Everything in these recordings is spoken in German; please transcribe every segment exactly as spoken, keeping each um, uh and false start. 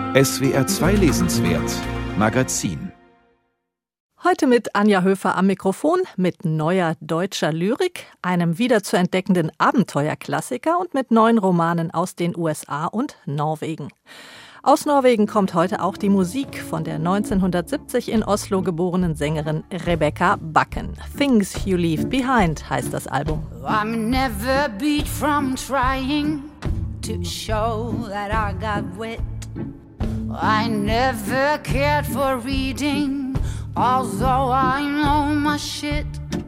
S W R zwei Lesenswert Magazin. Heute mit Anja Höfer am Mikrofon, mit neuer deutscher Lyrik, einem wiederzuentdeckenden Abenteuerklassiker und mit neuen Romanen aus den U S A und Norwegen. Aus Norwegen kommt heute auch die Musik von der neunzehnhundertsiebzig in Oslo geborenen Sängerin Rebecca Bakken. Things You Leave Behind heißt das Album. I'm never beat from trying to show that I got wit. I never cared for reading, although I know my shit.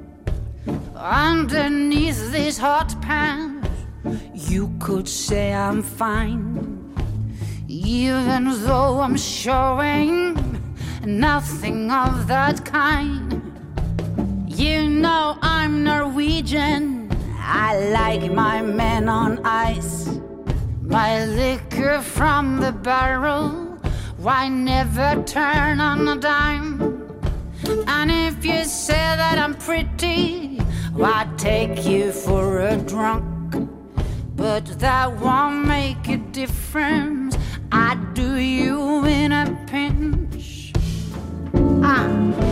Underneath these hot pants, you could say I'm fine. Even though I'm showing nothing of that kind. You know I'm Norwegian, I like my men on ice. My liquor from the barrel, why never turn on a dime? And if you say that I'm pretty, why take you for a drunk? But that won't make a difference, I'd do you in a pinch. Ah.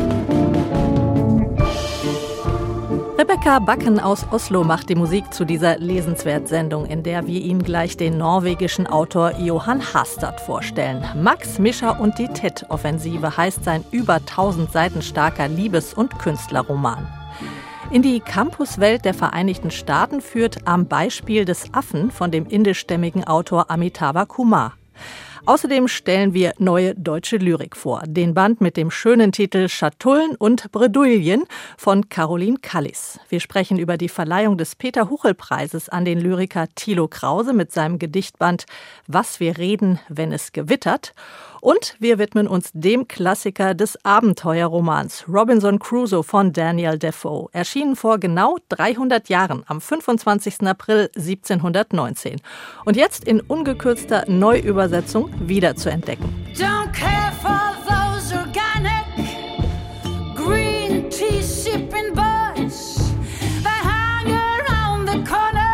Rebecca Bakken aus Oslo macht die Musik zu dieser Lesenswert-Sendung, in der wir Ihnen gleich den norwegischen Autor Johan Hastad vorstellen. Max, Mischa und die Tet-Offensive heißt sein über tausend Seiten starker Liebes- und Künstlerroman. In die Campuswelt der Vereinigten Staaten führt am Beispiel des Affen von dem indischstämmigen Autor Amitava Kumar. Außerdem stellen wir neue deutsche Lyrik vor. Den Band mit dem schönen Titel Schatullen und Bredouillen von Caroline Kallis. Wir sprechen über die Verleihung des Peter-Huchel-Preises an den Lyriker Thilo Krause mit seinem Gedichtband Was wir reden, wenn es gewittert. Und wir widmen uns dem Klassiker des Abenteuerromans Robinson Crusoe von Daniel Defoe, erschienen vor genau dreihundert Jahren am fünfundzwanzigsten April siebzehnhundertneunzehn. Und jetzt in ungekürzter Neuübersetzung wiederzuentdecken. Don't care for those organic green tea sipping boys that hang around the corner,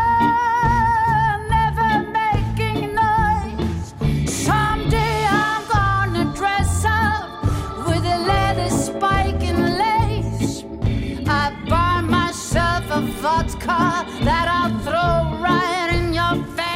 never making noise. Someday I'm gonna dress up with a leather spike and lace. I buy myself a vodka that I'll throw right in your face.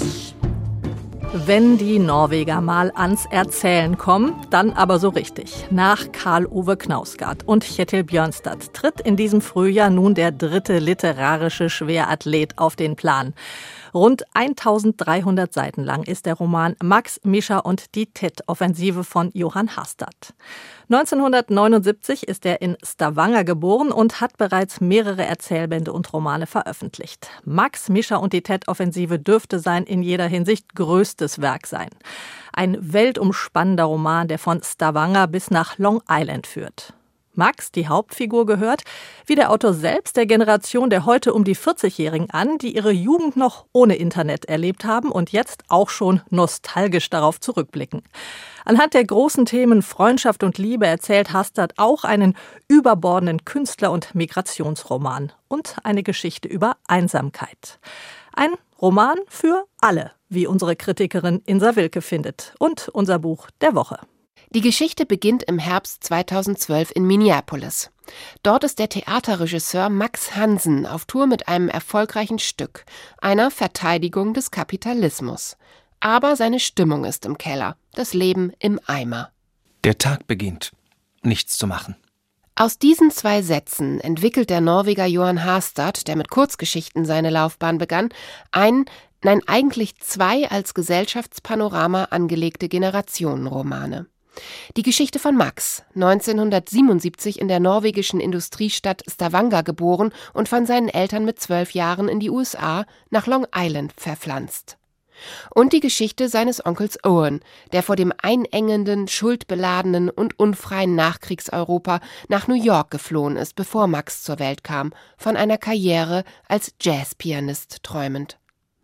Wenn die Norweger mal ans Erzählen kommen, dann aber so richtig. Nach Karl Ove Knausgard und Kjetil Bjørnstad tritt in diesem Frühjahr nun der dritte literarische Schwerathlet auf den Plan. Rund eintausenddreihundert Seiten lang ist der Roman Max, Mischa und die Tet-Offensive von Johan Hastad. neunzehnhundertneunundsiebzig ist er in Stavanger geboren und hat bereits mehrere Erzählbände und Romane veröffentlicht. Max, Mischa und die Tet-Offensive dürfte sein in jeder Hinsicht größtes Werk sein. Ein weltumspannender Roman, der von Stavanger bis nach Long Island führt. Max, die Hauptfigur, gehört, wie der Autor selbst, der Generation der heute um die vierzigjährigen an, die ihre Jugend noch ohne Internet erlebt haben und jetzt auch schon nostalgisch darauf zurückblicken. Anhand der großen Themen Freundschaft und Liebe erzählt Hastad auch einen überbordenden Künstler- und Migrationsroman und eine Geschichte über Einsamkeit. Ein Roman für alle, wie unsere Kritikerin Insa Wilke findet, und unser Buch der Woche. Die Geschichte beginnt im Herbst zweitausendzwölf in Minneapolis. Dort ist der Theaterregisseur Max Hansen auf Tour mit einem erfolgreichen Stück, einer Verteidigung des Kapitalismus. Aber seine Stimmung ist im Keller, das Leben im Eimer. Der Tag beginnt. Nichts zu machen. Aus diesen zwei Sätzen entwickelt der Norweger Johan Hastad, der mit Kurzgeschichten seine Laufbahn begann, ein, nein eigentlich zwei als Gesellschaftspanorama angelegte Generationenromane. Die Geschichte von Max, neunzehnhundertsiebenundsiebzig in der norwegischen Industriestadt Stavanger geboren und von seinen Eltern mit zwölf Jahren in die U S A nach Long Island verpflanzt. Und die Geschichte seines Onkels Owen, der vor dem einengenden, schuldbeladenen und unfreien Nachkriegseuropa nach New York geflohen ist, bevor Max zur Welt kam, von einer Karriere als Jazzpianist träumend.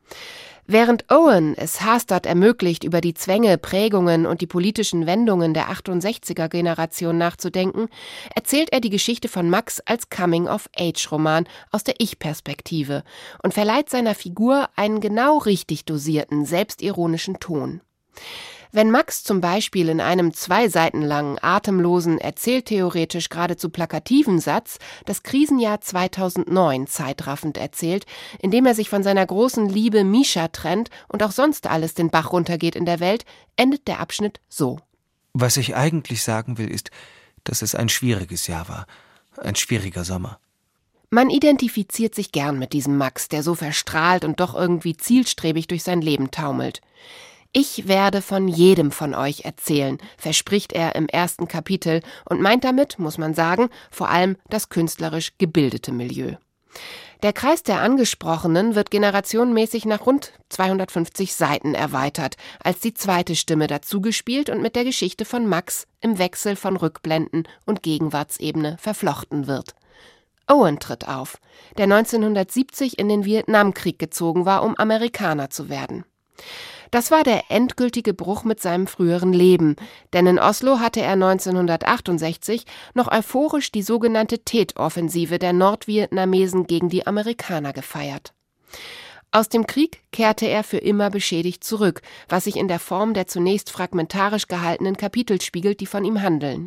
Während Owen es Hastad ermöglicht, über die Zwänge, Prägungen und die politischen Wendungen der achtundsechziger-Generation nachzudenken, erzählt er die Geschichte von Max als Coming-of-Age-Roman aus der Ich-Perspektive und verleiht seiner Figur einen genau richtig dosierten, selbstironischen Ton. Wenn Max zum Beispiel in einem zwei Seiten langen, atemlosen, erzähltheoretisch geradezu plakativen Satz das Krisenjahr zweitausendneun zeitraffend erzählt, indem er sich von seiner großen Liebe Misha trennt und auch sonst alles den Bach runtergeht in der Welt, endet der Abschnitt so. Was ich eigentlich sagen will, ist, dass es ein schwieriges Jahr war, ein schwieriger Sommer. Man identifiziert sich gern mit diesem Max, der so verstrahlt und doch irgendwie zielstrebig durch sein Leben taumelt. Ich werde von jedem von euch erzählen, verspricht er im ersten Kapitel und meint damit, muss man sagen, vor allem das künstlerisch gebildete Milieu. Der Kreis der Angesprochenen wird generationenmäßig nach rund zweihundertfünfzig Seiten erweitert, als die zweite Stimme dazugespielt und mit der Geschichte von Max im Wechsel von Rückblenden und Gegenwartsebene verflochten wird. Owen tritt auf, der neunzehnhundertsiebzig in den Vietnamkrieg gezogen war, um Amerikaner zu werden. Das war der endgültige Bruch mit seinem früheren Leben, denn in Oslo hatte er neunzehnhundertachtundsechzig noch euphorisch die sogenannte Tet-Offensive der Nordvietnamesen gegen die Amerikaner gefeiert. Aus dem Krieg kehrte er für immer beschädigt zurück, was sich in der Form der zunächst fragmentarisch gehaltenen Kapitel spiegelt, die von ihm handeln.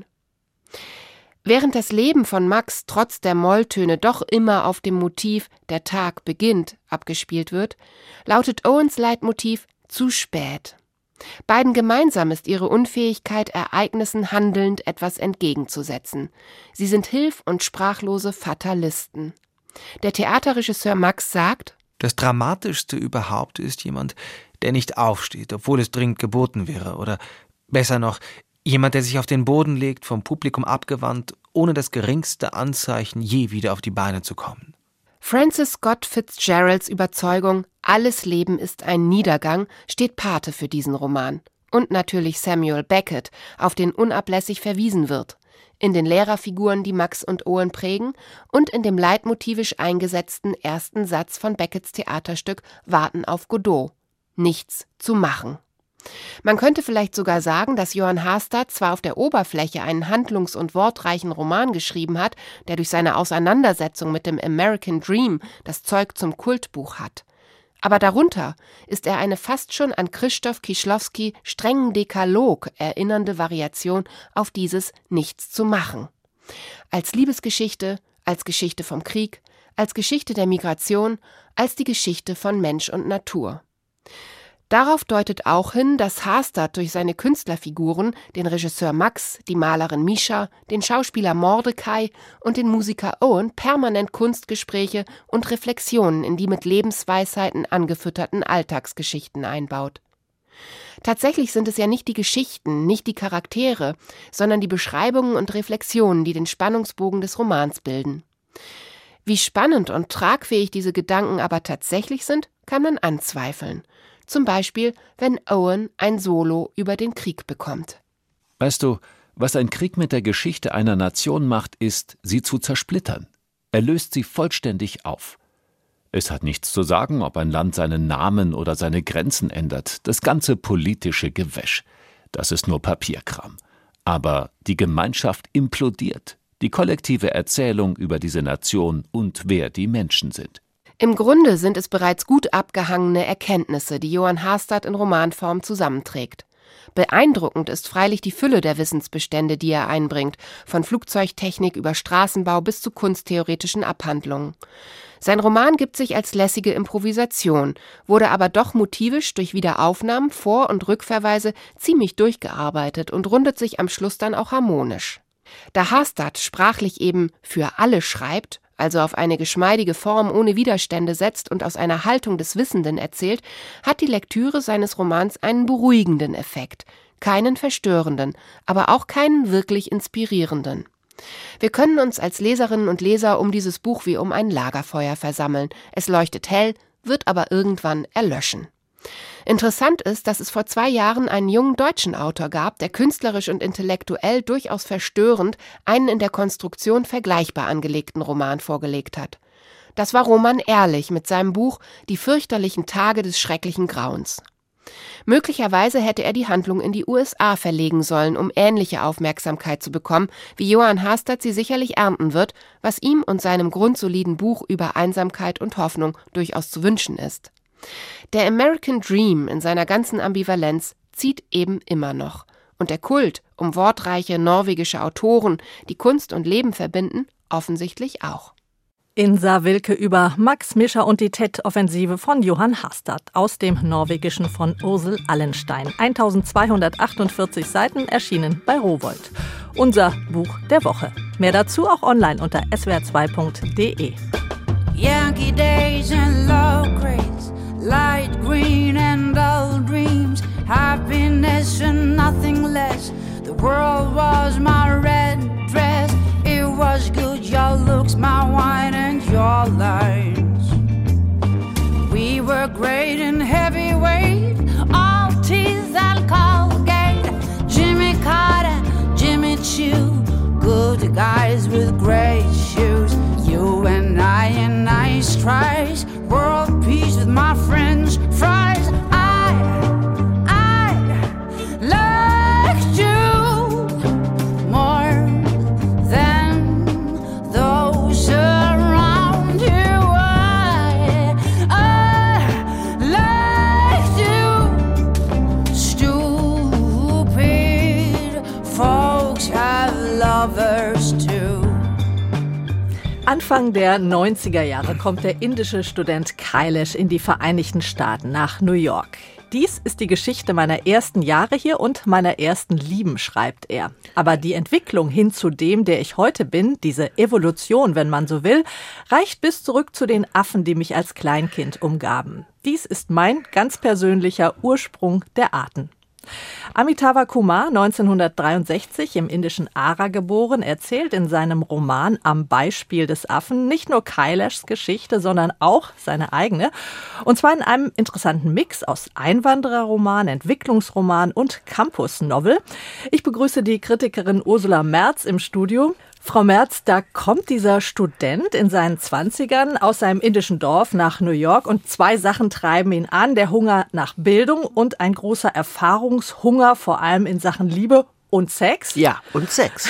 Während das Leben von Max trotz der Molltöne doch immer auf dem Motiv »Der Tag beginnt« abgespielt wird, lautet Owens Leitmotiv »Zu spät«. Beiden gemeinsam ist ihre Unfähigkeit, Ereignissen handelnd etwas entgegenzusetzen. Sie sind hilf- und sprachlose Fatalisten. Der Theaterregisseur Max sagt: Das Dramatischste überhaupt ist jemand, der nicht aufsteht, obwohl es dringend geboten wäre. Oder besser noch, jemand, der sich auf den Boden legt, vom Publikum abgewandt, ohne das geringste Anzeichen je wieder auf die Beine zu kommen. Francis Scott Fitzgeralds Überzeugung, alles Leben ist ein Niedergang, steht Pate für diesen Roman. Und natürlich Samuel Beckett, auf den unablässig verwiesen wird. In den Lehrerfiguren, die Max und Owen prägen, und in dem leitmotivisch eingesetzten ersten Satz von Becketts Theaterstück Warten auf Godot. Nichts zu machen. Man könnte vielleicht sogar sagen, dass Johann Harstad zwar auf der Oberfläche einen handlungs- und wortreichen Roman geschrieben hat, der durch seine Auseinandersetzung mit dem American Dream das Zeug zum Kultbuch hat. Aber darunter ist er eine fast schon an Krzysztof Kieślowski strengen Dekalog erinnernde Variation auf dieses Nichts zu machen. Als Liebesgeschichte, als Geschichte vom Krieg, als Geschichte der Migration, als die Geschichte von Mensch und Natur. Darauf deutet auch hin, dass Harstad durch seine Künstlerfiguren, den Regisseur Max, die Malerin Misha, den Schauspieler Mordecai und den Musiker Owen permanent Kunstgespräche und Reflexionen in die mit Lebensweisheiten angefütterten Alltagsgeschichten einbaut. Tatsächlich sind es ja nicht die Geschichten, nicht die Charaktere, sondern die Beschreibungen und Reflexionen, die den Spannungsbogen des Romans bilden. Wie spannend und tragfähig diese Gedanken aber tatsächlich sind, kann man anzweifeln. Zum Beispiel, wenn Owen ein Solo über den Krieg bekommt. Weißt du, was ein Krieg mit der Geschichte einer Nation macht, ist, sie zu zersplittern. Er löst sie vollständig auf. Es hat nichts zu sagen, ob ein Land seinen Namen oder seine Grenzen ändert. Das ganze politische Gewäsch. Das ist nur Papierkram. Aber die Gemeinschaft implodiert. Die kollektive Erzählung über diese Nation und wer die Menschen sind. Im Grunde sind es bereits gut abgehangene Erkenntnisse, die Johann Harstad in Romanform zusammenträgt. Beeindruckend ist freilich die Fülle der Wissensbestände, die er einbringt, von Flugzeugtechnik über Straßenbau bis zu kunsttheoretischen Abhandlungen. Sein Roman gibt sich als lässige Improvisation, wurde aber doch motivisch durch Wiederaufnahmen, Vor- und Rückverweise ziemlich durchgearbeitet und rundet sich am Schluss dann auch harmonisch. Da Harstad sprachlich eben für alle schreibt, also auf eine geschmeidige Form ohne Widerstände setzt und aus einer Haltung des Wissenden erzählt, hat die Lektüre seines Romans einen beruhigenden Effekt, keinen verstörenden, aber auch keinen wirklich inspirierenden. Wir können uns als Leserinnen und Leser um dieses Buch wie um ein Lagerfeuer versammeln. Es leuchtet hell, wird aber irgendwann erlöschen. Interessant ist, dass es vor zwei Jahren einen jungen deutschen Autor gab, der künstlerisch und intellektuell durchaus verstörend einen in der Konstruktion vergleichbar angelegten Roman vorgelegt hat. Das war Roman Ehrlich mit seinem Buch »Die fürchterlichen Tage des schrecklichen Grauens«. Möglicherweise hätte er die Handlung in die U S A verlegen sollen, um ähnliche Aufmerksamkeit zu bekommen, wie Johann Harstad sie sicherlich ernten wird, was ihm und seinem grundsoliden Buch über Einsamkeit und Hoffnung durchaus zu wünschen ist. Der American Dream in seiner ganzen Ambivalenz zieht eben immer noch. Und der Kult um wortreiche norwegische Autoren, die Kunst und Leben verbinden, offensichtlich auch. Insa Wilke über Max Mischer und die T E D-Offensive von Johann Hastad aus dem Norwegischen von Ursel Allenstein. eintausendzweihundertachtundvierzig Seiten, erschienen bei Rowohlt. Unser Buch der Woche. Mehr dazu auch online unter s w r zwei punkt d e. Yankee days and love craze, light green and dull dreams, happiness and nothing less. The world was my red dress. It was good, your looks, my wine and your lines. We were great and heavyweight, all teeth and Colgate. Jimmy Carter, Jimmy Choo, good guys with great shoes. You and I in nice tries, world peace with my friends, fries. I, I liked you more than those around you. I, I liked you. Stupid folks have lovers too. Anfang der neunziger Jahre kommt der indische Student Kailash in die Vereinigten Staaten nach New York. Dies ist die Geschichte meiner ersten Jahre hier und meiner ersten Lieben, schreibt er. Aber die Entwicklung hin zu dem, der ich heute bin, diese Evolution, wenn man so will, reicht bis zurück zu den Affen, die mich als Kleinkind umgaben. Dies ist mein ganz persönlicher Ursprung der Arten. Amitava Kumar, neunzehnhundertdreiundsechzig im indischen Ara geboren, erzählt in seinem Roman Am Beispiel des Affen nicht nur Kailashs Geschichte, sondern auch seine eigene. Und zwar in einem interessanten Mix aus Einwandererroman, Entwicklungsroman und Campus-Novel. Ich begrüße die Kritikerin Ursula Merz im Studio. Frau Merz, da kommt dieser Student in seinen Zwanzigern aus seinem indischen Dorf nach New York und zwei Sachen treiben ihn an, der Hunger nach Bildung und ein großer Erfahrungshunger, vor allem in Sachen Liebe und Sex. Ja, und Sex.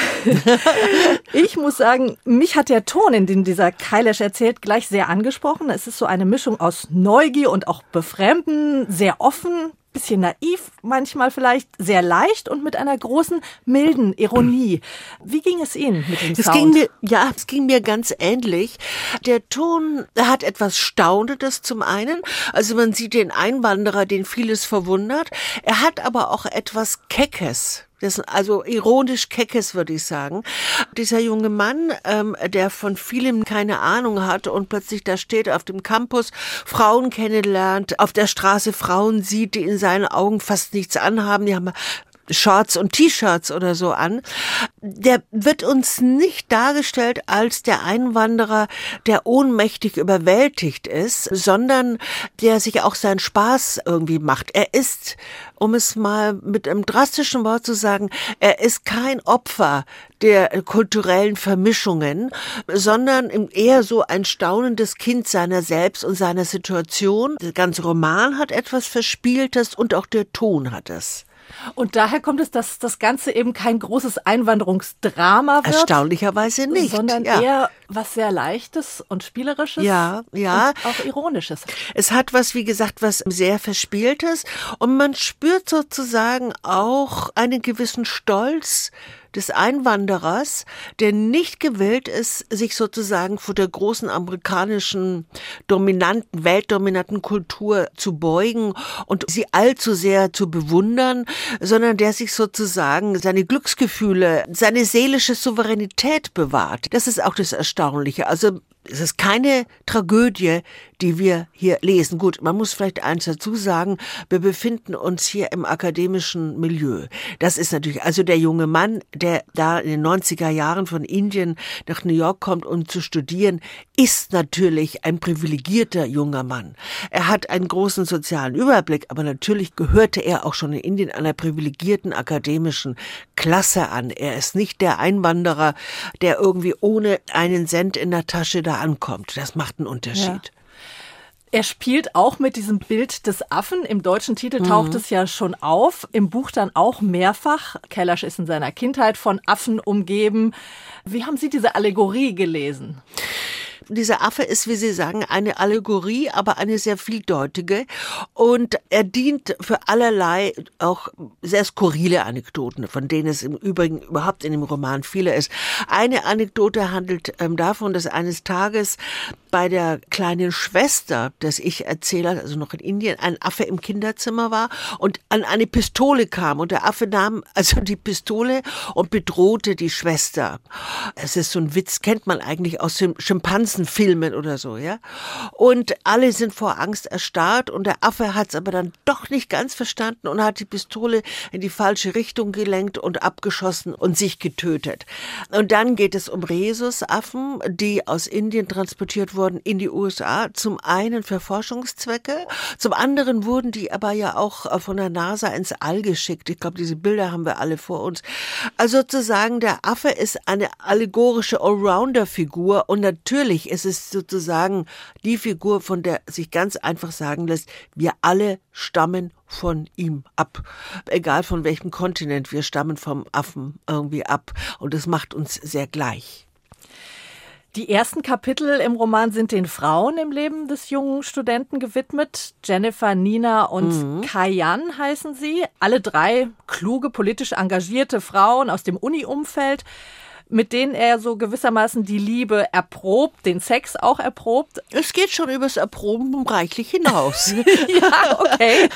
Ich muss sagen, mich hat der Ton, in dem dieser Kailash erzählt, gleich sehr angesprochen. Es ist so eine Mischung aus Neugier und auch Befremden, sehr offen, bisschen naiv, manchmal vielleicht sehr leicht und mit einer großen, milden Ironie. Wie ging es Ihnen mit dem es Sound? Ging mir, ja, es ging mir ganz ähnlich. Der Ton hat etwas Staunendes zum einen. Also man sieht den Einwanderer, den vieles verwundert. Er hat aber auch etwas Keckes. Das, also ironisch Keckes, würde ich sagen. Dieser junge Mann, ähm, der von vielem keine Ahnung hat und plötzlich da steht auf dem Campus, Frauen kennenlernt, auf der Straße Frauen sieht, die in seinen Augen fast nichts anhaben, die haben Shorts und T-Shirts oder so an. Der wird uns nicht dargestellt als der Einwanderer, der ohnmächtig überwältigt ist, sondern der sich auch seinen Spaß irgendwie macht. Er ist, um es mal mit einem drastischen Wort zu sagen, er ist kein Opfer der kulturellen Vermischungen, sondern eher so ein staunendes Kind seiner selbst und seiner Situation. Der ganze Roman hat etwas Verspieltes und auch der Ton hat es. Und daher kommt es, dass das Ganze eben kein großes Einwanderungsdrama wird. Erstaunlicherweise nicht. Sondern ja. eher was sehr Leichtes und Spielerisches. Ja, ja. Und auch Ironisches. Es hat was, wie gesagt, was sehr Verspieltes. Und man spürt sozusagen auch einen gewissen Stolz des Einwanderers, der nicht gewillt ist, sich sozusagen vor der großen amerikanischen dominanten, weltdominanten Kultur zu beugen und sie allzu sehr zu bewundern, sondern der sich sozusagen seine Glücksgefühle, seine seelische Souveränität bewahrt. Das ist auch das Erstaunliche. Also es ist keine Tragödie, die wir hier lesen. Gut, man muss vielleicht eins dazu sagen, wir befinden uns hier im akademischen Milieu. Das ist natürlich, also der junge Mann, der da in den neunziger Jahren von Indien nach New York kommt, um zu studieren, ist natürlich ein privilegierter junger Mann. Er hat einen großen sozialen Überblick, aber natürlich gehörte er auch schon in Indien einer privilegierten akademischen Klasse an. Er ist nicht der Einwanderer, der irgendwie ohne einen Cent in der Tasche da ankommt. Das macht einen Unterschied. Ja. Er spielt auch mit diesem Bild des Affen. Im deutschen Titel taucht mhm. es ja schon auf, im Buch dann auch mehrfach. Kailash ist in seiner Kindheit von Affen umgeben. Wie haben Sie diese Allegorie gelesen? Dieser Affe ist, wie Sie sagen, eine Allegorie, aber eine sehr vieldeutige. Und er dient für allerlei auch sehr skurrile Anekdoten, von denen es im Übrigen überhaupt in dem Roman viele ist. Eine Anekdote handelt ähm, davon, dass eines Tages bei der kleinen Schwester des Ich-Erzählers, also noch in Indien, ein Affe im Kinderzimmer war und an eine Pistole kam. Und der Affe nahm also die Pistole und bedrohte die Schwester. Es ist so ein Witz, kennt man eigentlich aus den Schimpansenfilmen oder so, ja. Und alle sind vor Angst erstarrt und der Affe hat es aber dann doch nicht ganz verstanden und hat die Pistole in die falsche Richtung gelenkt und abgeschossen und sich getötet. Und dann geht es um Rhesusaffen, die aus Indien transportiert wurden in die U S A, zum einen für Forschungszwecke, zum anderen wurden die aber ja auch von der NASA ins All geschickt. Ich glaube, diese Bilder haben wir alle vor uns. Also sozusagen, der Affe ist eine allegorische Allrounder-Figur und natürlich ist es sozusagen die Figur, von der sich ganz einfach sagen lässt, wir alle stammen von ihm ab. Egal von welchem Kontinent, wir stammen vom Affen irgendwie ab und das macht uns sehr gleich. Die ersten Kapitel im Roman sind den Frauen im Leben des jungen Studenten gewidmet. Jennifer, Nina und mhm. Kayan heißen sie. Alle drei kluge, politisch engagierte Frauen aus dem Uni-Umfeld, mit denen er so gewissermaßen die Liebe erprobt, den Sex auch erprobt. Es geht schon übers Erproben reichlich hinaus. Ja, okay.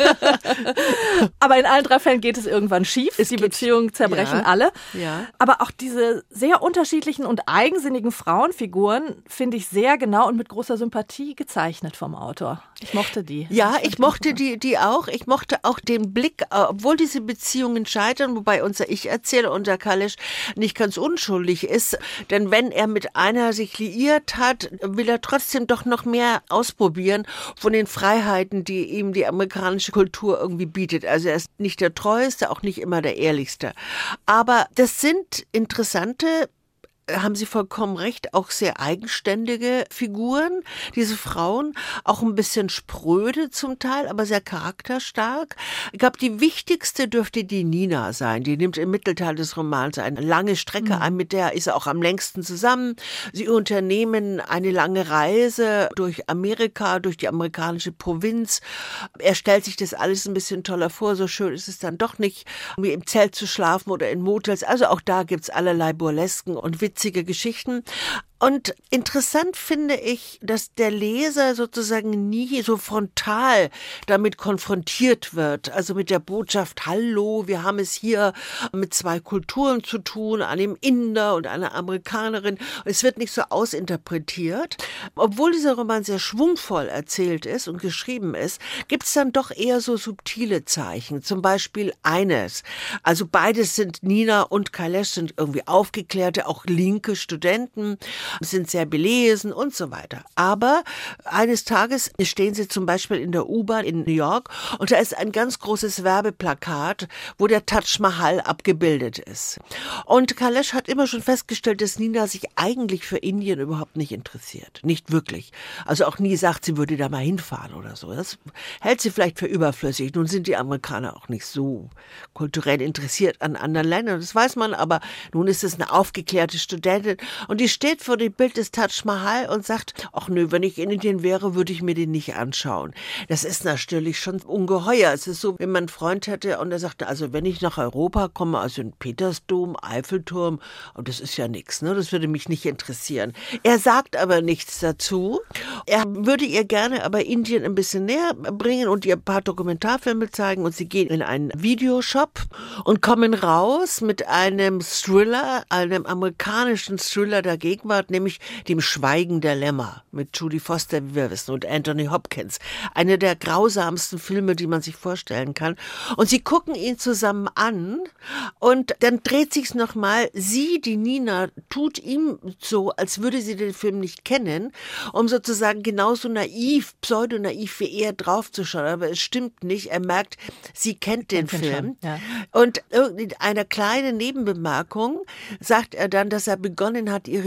Aber in allen drei Fällen geht es irgendwann schief. Es die Beziehungen zerbrechen ja, alle. Ja. Aber auch diese sehr unterschiedlichen und eigensinnigen Frauenfiguren finde ich sehr genau und mit großer Sympathie gezeichnet vom Autor. Ich mochte die. Ja, ich mochte die, die auch. Ich mochte auch den Blick, obwohl diese Beziehungen scheitern, wobei unser Ich-Erzähler und der Kalesch nicht ganz unschuldig ist, denn wenn er mit einer sich liiert hat, will er trotzdem doch noch mehr ausprobieren von den Freiheiten, die ihm die amerikanische Kultur irgendwie bietet. Also er ist nicht der Treueste, auch nicht immer der Ehrlichste. Aber das sind interessante, haben Sie vollkommen recht, auch sehr eigenständige Figuren, diese Frauen, auch ein bisschen spröde zum Teil, aber sehr charakterstark. Ich glaube, die wichtigste dürfte die Nina sein. Die nimmt im Mittelteil des Romans eine lange Strecke mhm. ein, mit der ist er auch am längsten zusammen. Sie unternehmen eine lange Reise durch Amerika, durch die amerikanische Provinz. Er stellt sich das alles ein bisschen toller vor, so schön ist es dann doch nicht, wie im Zelt zu schlafen oder in Motels. Also auch da gibt's allerlei Burlesken und Witze. Geschichten. Und interessant finde ich, dass der Leser sozusagen nie so frontal damit konfrontiert wird. Also mit der Botschaft, hallo, wir haben es hier mit zwei Kulturen zu tun, einem Inder und einer Amerikanerin. Es wird nicht so ausinterpretiert. Obwohl dieser Roman sehr schwungvoll erzählt ist und geschrieben ist, gibt es dann doch eher so subtile Zeichen. Zum Beispiel eines. Also beides sind, Nina und Kalesch sind irgendwie aufgeklärte, auch linke Studenten, sind sehr belesen und so weiter. Aber eines Tages stehen sie zum Beispiel in der U-Bahn in New York und da ist ein ganz großes Werbeplakat, wo der Taj Mahal abgebildet ist. Und Kalesch hat immer schon festgestellt, dass Nina sich eigentlich für Indien überhaupt nicht interessiert. Nicht wirklich. Also auch nie sagt, sie würde da mal hinfahren oder so. Das hält sie vielleicht für überflüssig. Nun sind die Amerikaner auch nicht so kulturell interessiert an anderen Ländern, das weiß man, aber nun ist es eine aufgeklärte Studentin und die steht vor dem Bild des Taj Mahal und sagt, ach nö, wenn ich in Indien wäre, würde ich mir den nicht anschauen. Das ist natürlich schon ungeheuer. Es ist so, wenn man einen Freund hätte und er sagte, also wenn ich nach Europa komme, also in Petersdom, Eiffelturm, und das ist ja nichts, ne? Das würde mich nicht interessieren. Er sagt aber nichts dazu. Er würde ihr gerne aber Indien ein bisschen näher bringen und ihr ein paar Dokumentarfilme zeigen und sie gehen in einen Videoshop und kommen raus mit einem Thriller, einem amerikanischen Thriller der Gegenwart, nämlich dem Schweigen der Lämmer mit Judy Foster, wie wir wissen, und Anthony Hopkins. Eine der grausamsten Filme, die man sich vorstellen kann. Und sie gucken ihn zusammen an und dann dreht sich's nochmal. Sie, die Nina, tut ihm so, als würde sie den Film nicht kennen, um sozusagen genauso naiv, pseudonaiv wie er draufzuschauen. Aber es stimmt nicht. Er merkt, sie kennt den Film. Schon, ja. Und in einer kleinen Nebenbemerkung sagt er dann, dass er begonnen hat, ihre Lügen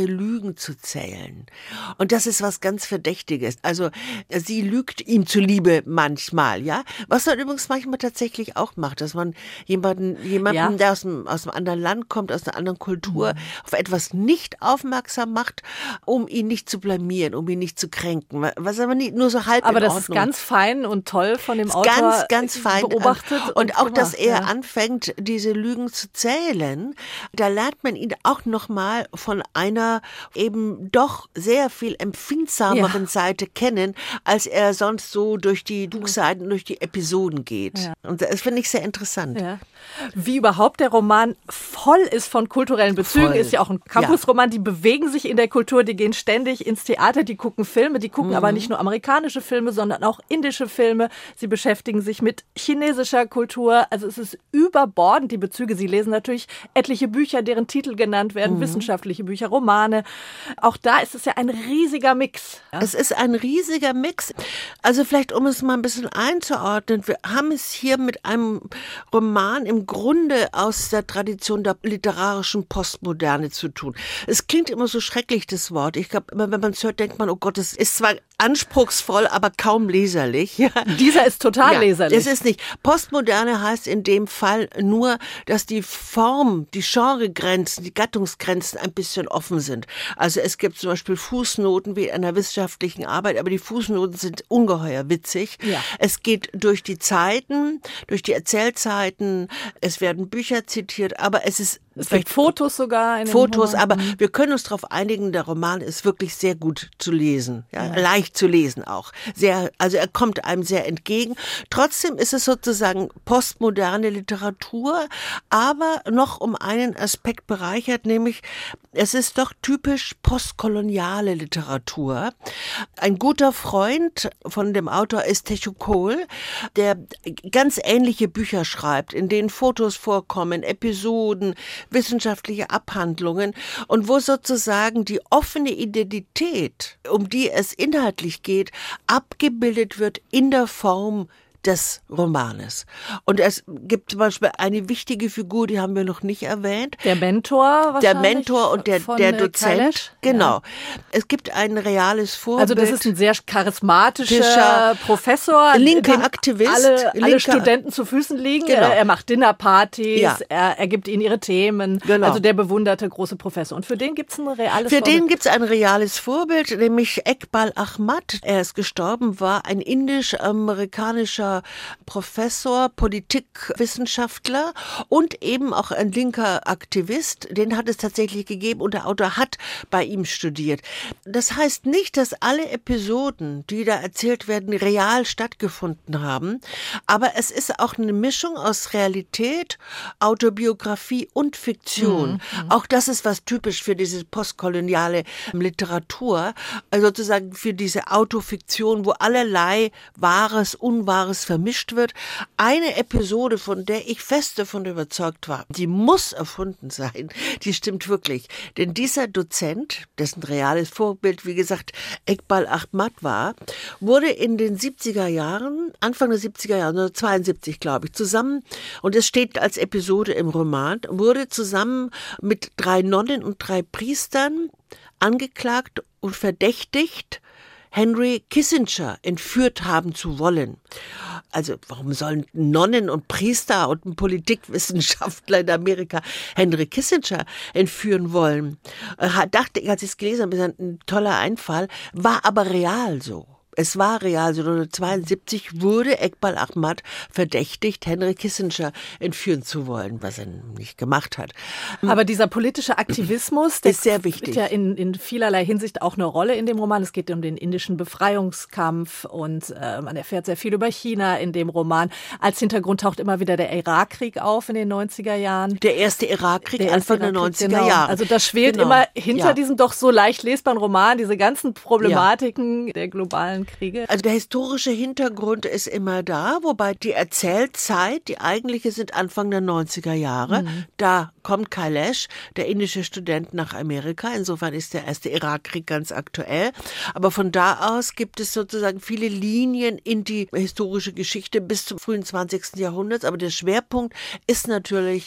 Lügen zu zählen. Und das ist was ganz Verdächtiges. Also sie lügt ihm zuliebe manchmal, ja. Was man übrigens manchmal tatsächlich auch macht, dass man jemanden, jemanden, ja. der aus dem, aus einem anderen Land kommt, aus einer anderen Kultur, mhm. auf etwas nicht aufmerksam macht, um ihn nicht zu blamieren, um ihn nicht zu kränken. Was aber nicht nur so halb aber in das Ordnung. ist ganz fein und toll von dem Autor ganz, ganz fein beobachtet. Und, und auch, gemacht, dass er ja. anfängt, diese Lügen zu zählen, da lernt man ihn auch nochmal von einer eben doch sehr viel empfindsameren ja. Seite kennen, als er sonst so durch die Buchseiten, durch die Episoden geht. Ja. Und das finde ich sehr interessant. Ja. Wie überhaupt der Roman voll ist von kulturellen Bezügen, voll. Ist ja auch ein Campusroman, ja. die bewegen sich in der Kultur, die gehen ständig ins Theater, die gucken Filme, die gucken mhm. aber nicht nur amerikanische Filme, sondern auch indische Filme. Sie beschäftigen sich mit chinesischer Kultur. Also es ist überbordend, die Bezüge. Sie lesen natürlich etliche Bücher, deren Titel genannt werden, mhm. wissenschaftliche Bücher, Romane. Auch da ist es ja ein riesiger Mix. Ja? Es ist ein riesiger Mix. Also vielleicht, um es mal ein bisschen einzuordnen, wir haben es hier mit einem Roman im Grunde aus der Tradition der literarischen Postmoderne zu tun. Es klingt immer so schrecklich, das Wort. Ich glaube, immer wenn man es hört, denkt man, oh Gott, es ist zwar anspruchsvoll, aber kaum leserlich. Ja. Dieser ist total ja, leserlich. Es ist nicht. Postmoderne heißt in dem Fall nur, dass die Form, die Genregrenzen, die Gattungsgrenzen ein bisschen offen sind. Also es gibt zum Beispiel Fußnoten wie in einer wissenschaftlichen Arbeit, aber die Fußnoten sind ungeheuer witzig. Ja. Es geht durch die Zeiten, durch die Erzählzeiten, es werden Bücher zitiert, aber es ist Es gibt Fotos sogar. In Fotos, dem aber wir können uns darauf einigen, der Roman ist wirklich sehr gut zu lesen, ja, ja. leicht zu lesen auch. Sehr, also er kommt einem sehr entgegen. Trotzdem ist es sozusagen postmoderne Literatur, aber noch um einen Aspekt bereichert, nämlich es ist doch typisch postkoloniale Literatur. Ein guter Freund von dem Autor ist Teju Cole, der ganz ähnliche Bücher schreibt, in denen Fotos vorkommen, Episoden, wissenschaftliche Abhandlungen und wo sozusagen die offene Identität, um die es inhaltlich geht, abgebildet wird in der Form des Romanes. Und es gibt zum Beispiel eine wichtige Figur, die haben wir noch nicht erwähnt. Der Mentor wahrscheinlich. Der Mentor und der, von der Dozent. Kailash. Genau. Ja. Es gibt ein reales Vorbild. Also das ist ein sehr charismatischer Professor. Linker Aktivist. Alle, linker, alle Studenten zu Füßen liegen. Genau. Er, er macht Dinnerpartys. Ja. Er, er gibt ihnen ihre Themen. Genau. Also der bewunderte große Professor. Und für den gibt es ein reales Für Vorbild. den gibt es ein reales Vorbild, nämlich Iqbal Ahmad. Er ist gestorben, war ein indisch-amerikanischer Professor. Professor, Politikwissenschaftler und eben auch ein linker Aktivist. Den hat es tatsächlich gegeben und der Autor hat bei ihm studiert. Das heißt nicht, dass alle Episoden, die da erzählt werden, real stattgefunden haben, aber es ist auch eine Mischung aus Realität, Autobiografie und Fiktion. Mhm. Auch das ist was typisch für diese postkoloniale Literatur, also sozusagen für diese Autofiktion, wo allerlei Wahres, Unwahres vermischt wird. Eine Episode, von der ich fest davon überzeugt war, die muss erfunden sein, die stimmt wirklich. Denn dieser Dozent, dessen reales Vorbild, wie gesagt, Iqbal Ahmad war, wurde in den siebziger Jahren, Anfang der siebziger Jahre, neunzehnhundertzweiundsiebzig glaube ich, zusammen, und es steht als Episode im Roman, wurde zusammen mit drei Nonnen und drei Priestern angeklagt und verdächtigt, Henry Kissinger entführt haben zu wollen. Also warum sollen Nonnen und Priester und ein Politikwissenschaftler in Amerika Henry Kissinger entführen wollen? Dachte ich, als ich es gelesen habe, ein toller Einfall, war aber real so. Es war real, also neunzehnhundertzweiundsiebzig wurde Iqbal Ahmad verdächtigt, Henry Kissinger entführen zu wollen, was er nicht gemacht hat. Aber dieser politische Aktivismus, der ist sehr wichtig. Spielt ja in, in vielerlei Hinsicht auch eine Rolle in dem Roman. Es geht um den indischen Befreiungskampf und äh, man erfährt sehr viel über China in dem Roman. Als Hintergrund taucht immer wieder der Irakkrieg auf in den neunziger Jahren. Der erste Irakkrieg, der erste Anfang Irakkrieg, der neunziger genau. Jahre. Also das schwelt genau. immer hinter ja. diesem doch so leicht lesbaren Roman, diese ganzen Problematiken ja. der globalen Kriege. Also der historische Hintergrund ist immer da, wobei die Erzählzeit, die eigentliche, sind Anfang der neunziger Jahre. Mhm. Da kommt Kailash, der indische Student, nach Amerika. Insofern ist der erste Irakkrieg ganz aktuell. Aber von da aus gibt es sozusagen viele Linien in die historische Geschichte bis zum frühen zwanzigsten Jahrhunderts. Aber der Schwerpunkt ist natürlich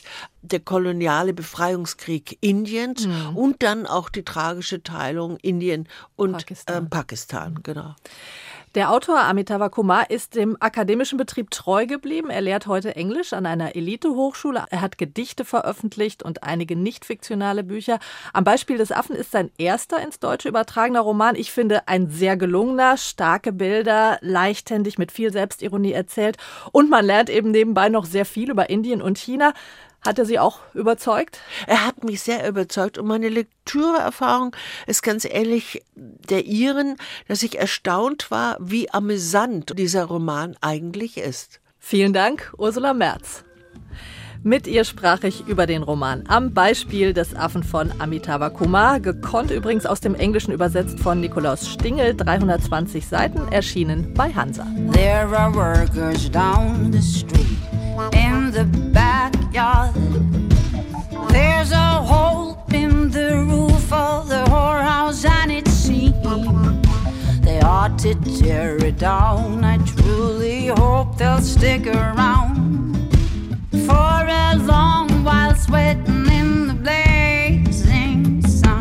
der koloniale Befreiungskrieg Indiens mhm. und dann auch die tragische Teilung Indien und Pakistan, ähm, Pakistan genau. Der Autor Amitava Kumar ist dem akademischen Betrieb treu geblieben. Er lehrt heute Englisch an einer Elite-Hochschule. Er hat Gedichte veröffentlicht und einige nicht-fiktionale Bücher. Am Beispiel des Affen ist sein erster ins Deutsche übertragener Roman. Ich finde, ein sehr gelungener, starke Bilder, leichthändig mit viel Selbstironie erzählt. Und man lernt eben nebenbei noch sehr viel über Indien und China. Hat er Sie auch überzeugt? Er hat mich sehr überzeugt und meine Lektüreerfahrung ist ganz ehrlich der Ihren, dass ich erstaunt war, wie amüsant dieser Roman eigentlich ist. Vielen Dank, Ursula Merz. Mit ihr sprach ich über den Roman Am Beispiel des Affen von Amitava Kumar, gekonnt übrigens aus dem Englischen übersetzt von Nikolaus Stingel, dreihundertzwanzig Seiten, erschienen bei Hansa. There are workers down the street in the backyard. There's a hole in the roof of the whorehouse and it seems they ought to tear it down. I truly hope they'll stick around for a long while, sweating in the blazing sun.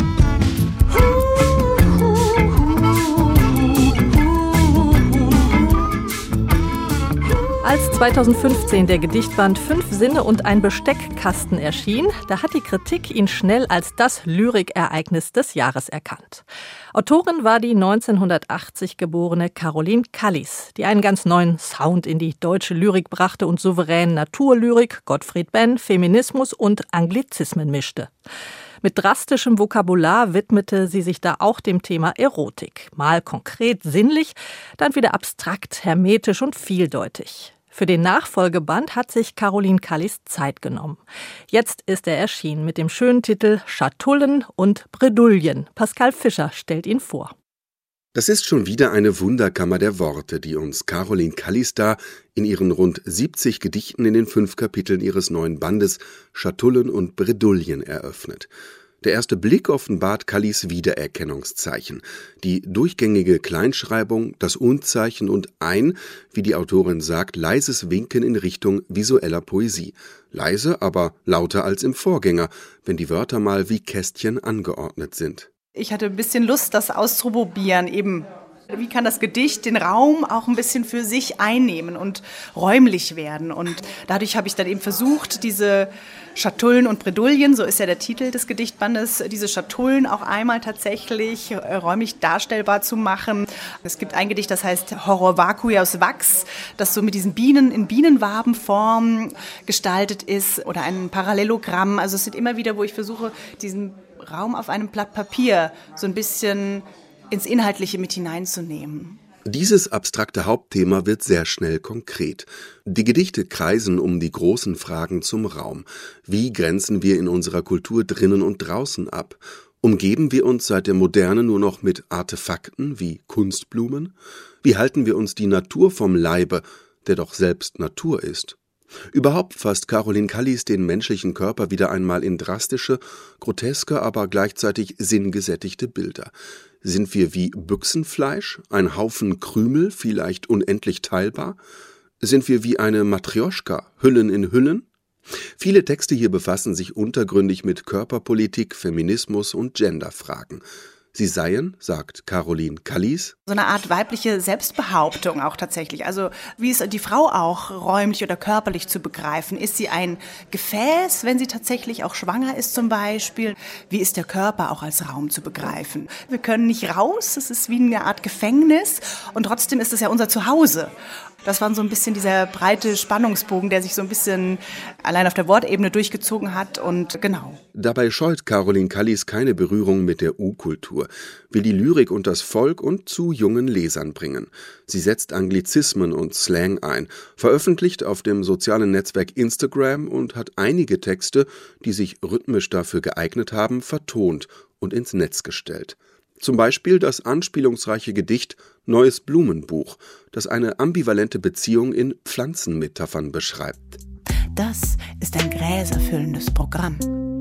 Als zweitausendfünfzehn der Gedichtband Fünf Sinne und ein Besteckkasten erschien, da hat die Kritik ihn schnell als das Lyrikereignis des Jahres erkannt. Autorin war die neunzehnhundertachtzig geborene Caroline Kallis, die einen ganz neuen Sound in die deutsche Lyrik brachte und souverän Naturlyrik, Gottfried Benn, Feminismus und Anglizismen mischte. Mit drastischem Vokabular widmete sie sich da auch dem Thema Erotik. Mal konkret sinnlich, dann wieder abstrakt, hermetisch und vieldeutig. Für den Nachfolgeband hat sich Caroline Kallis Zeit genommen. Jetzt ist er erschienen mit dem schönen Titel Schatullen und Bredouillen. Pascal Fischer stellt ihn vor. Das ist schon wieder eine Wunderkammer der Worte, die uns Caroline Kallis da in ihren rund siebzig Gedichten in den fünf Kapiteln ihres neuen Bandes Schatullen und Bredouillen eröffnet. Der erste Blick offenbart Kallis Wiedererkennungszeichen. Die durchgängige Kleinschreibung, das Unzeichen und ein, wie die Autorin sagt, leises Winken in Richtung visueller Poesie. Leise, aber lauter als im Vorgänger, wenn die Wörter mal wie Kästchen angeordnet sind. Ich hatte ein bisschen Lust, das auszuprobieren, eben. Wie kann das Gedicht den Raum auch ein bisschen für sich einnehmen und räumlich werden? Und dadurch habe ich dann eben versucht, diese Schatullen und Bredouillen, so ist ja der Titel des Gedichtbandes, diese Schatullen auch einmal tatsächlich räumlich darstellbar zu machen. Es gibt ein Gedicht, das heißt Horror Vacui aus Wachs, das so mit diesen Bienen in Bienenwabenform gestaltet ist, oder ein Parallelogramm. Also es sind immer wieder, wo ich versuche, diesen Raum auf einem Blatt Papier so ein bisschen ins Inhaltliche mit hineinzunehmen. Dieses abstrakte Hauptthema wird sehr schnell konkret. Die Gedichte kreisen um die großen Fragen zum Raum. Wie grenzen wir in unserer Kultur drinnen und draußen ab? Umgeben wir uns seit der Moderne nur noch mit Artefakten wie Kunstblumen? Wie halten wir uns die Natur vom Leibe, der doch selbst Natur ist? Überhaupt fasst Caroline Kallis den menschlichen Körper wieder einmal in drastische, groteske, aber gleichzeitig sinngesättigte Bilder. Sind wir wie Büchsenfleisch, ein Haufen Krümel, vielleicht unendlich teilbar? Sind wir wie eine Matrjoschka, Hüllen in Hüllen? Viele Texte hier befassen sich untergründig mit Körperpolitik, Feminismus und Genderfragen. Sie seien, sagt Caroline Kallis, so eine Art weibliche Selbstbehauptung auch tatsächlich. Also wie ist die Frau auch räumlich oder körperlich zu begreifen? Ist sie ein Gefäß, wenn sie tatsächlich auch schwanger ist zum Beispiel? Wie ist der Körper auch als Raum zu begreifen? Wir können nicht raus, es ist wie eine Art Gefängnis und trotzdem ist es ja unser Zuhause. Das war so ein bisschen dieser breite Spannungsbogen, der sich so ein bisschen allein auf der Wortebene durchgezogen hat und genau. Dabei scheut Caroline Kallis keine Berührung mit der U-Kultur, will die Lyrik und das Volk und zu jungen Lesern bringen. Sie setzt Anglizismen und Slang ein, veröffentlicht auf dem sozialen Netzwerk Instagram und hat einige Texte, die sich rhythmisch dafür geeignet haben, vertont und ins Netz gestellt. Zum Beispiel das anspielungsreiche Gedicht Neues Blumenbuch, das eine ambivalente Beziehung in Pflanzenmetaphern beschreibt. Das ist ein gräserfüllendes Programm.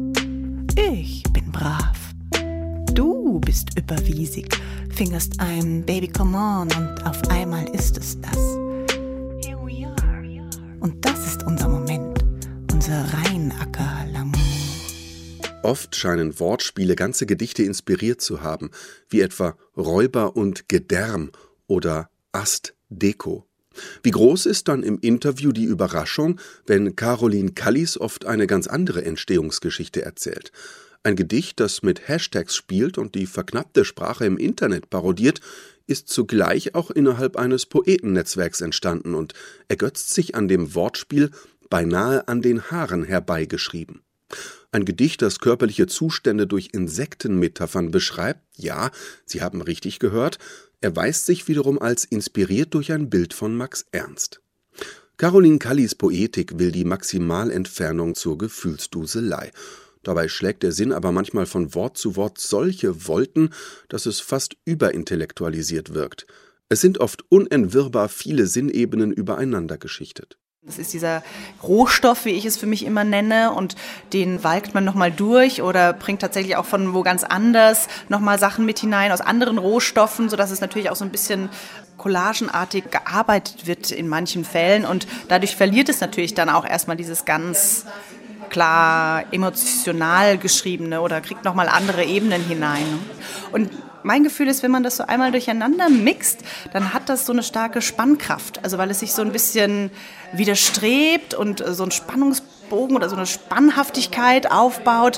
Ich bin brav. Du bist überwiesig, fingerst ein Baby come on und auf einmal ist es das. Und das ist unser Moment, unser rein acá el amor. Oft scheinen Wortspiele ganze Gedichte inspiriert zu haben, wie etwa Räuber und Gedärm oder Ast Deko. Wie groß ist dann im Interview die Überraschung, wenn Caroline Kallis oft eine ganz andere Entstehungsgeschichte erzählt. Ein Gedicht, das mit Hashtags spielt und die verknappte Sprache im Internet parodiert, ist zugleich auch innerhalb eines Poetennetzwerks entstanden und ergötzt sich an dem Wortspiel beinahe an den Haaren herbeigeschrieben. Ein Gedicht, das körperliche Zustände durch Insektenmetaphern beschreibt, ja, Sie haben richtig gehört, erweist sich wiederum als inspiriert durch ein Bild von Max Ernst. Caroline Kallis Poetik will die Maximalentfernung zur Gefühlsduselei. Dabei schlägt der Sinn aber manchmal von Wort zu Wort solche Wolken, dass es fast überintellektualisiert wirkt. Es sind oft unentwirrbar viele Sinnebenen übereinander geschichtet. Das ist dieser Rohstoff, wie ich es für mich immer nenne, und den walkt man nochmal durch oder bringt tatsächlich auch von wo ganz anders nochmal Sachen mit hinein, aus anderen Rohstoffen, sodass es natürlich auch so ein bisschen collagenartig gearbeitet wird in manchen Fällen, und dadurch verliert es natürlich dann auch erstmal dieses ganz klar emotional geschriebene oder kriegt nochmal andere Ebenen hinein. Und mein Gefühl ist, wenn man das so einmal durcheinander mixt, dann hat das so eine starke Spannkraft. Also weil es sich so ein bisschen widerstrebt und so einen Spannungsbogen oder so eine Spannhaftigkeit aufbaut.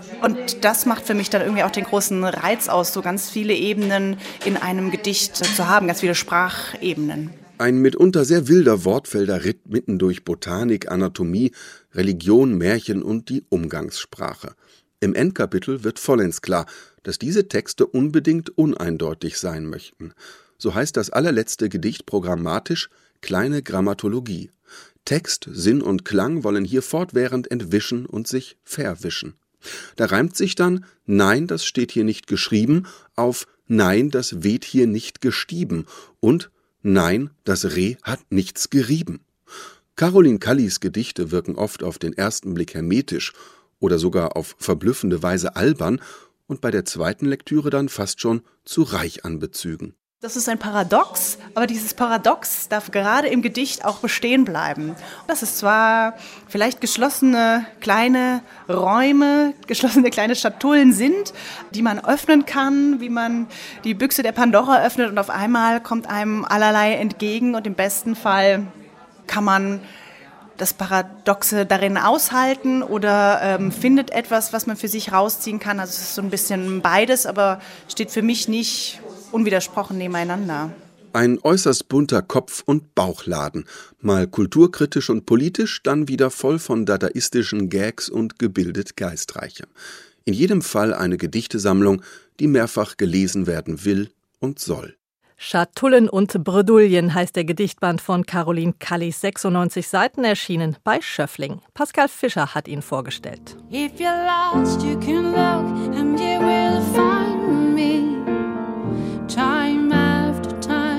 Und das macht für mich dann irgendwie auch den großen Reiz aus, so ganz viele Ebenen in einem Gedicht zu haben, ganz viele Sprachebenen. Ein mitunter sehr wilder Wortfelderritt mitten durch Botanik, Anatomie, Religion, Märchen und die Umgangssprache. Im Endkapitel wird vollends klar, dass diese Texte unbedingt uneindeutig sein möchten. So heißt das allerletzte Gedicht programmatisch kleine Grammatologie. Text, Sinn und Klang wollen hier fortwährend entwischen und sich verwischen. Da reimt sich dann Nein, das steht hier nicht geschrieben auf Nein, das weht hier nicht gestieben und Nein, das Reh hat nichts gerieben. Caroline Kallis Gedichte wirken oft auf den ersten Blick hermetisch oder sogar auf verblüffende Weise albern und bei der zweiten Lektüre dann fast schon zu reich an Bezügen. Das ist ein Paradox, aber dieses Paradox darf gerade im Gedicht auch bestehen bleiben. Das ist zwar vielleicht geschlossene kleine Räume, geschlossene kleine Schatullen sind, die man öffnen kann, wie man die Büchse der Pandora öffnet und auf einmal kommt einem allerlei entgegen und im besten Fall kann man das Paradoxe darin aushalten oder ähm, findet etwas, was man für sich rausziehen kann. Also es ist so ein bisschen beides, aber steht für mich nicht unwidersprochen nebeneinander. Ein äußerst bunter Kopf- und Bauchladen, mal kulturkritisch und politisch, dann wieder voll von dadaistischen Gags und gebildet geistreicher. In jedem Fall eine Gedichtesammlung, die mehrfach gelesen werden will und soll. Schatullen und Bredouillen heißt der Gedichtband von Caroline Kallis, sechsundneunzig Seiten, erschienen bei Schöffling. Pascal Fischer hat ihn vorgestellt. If you're lost, you can look and you will find me. Time after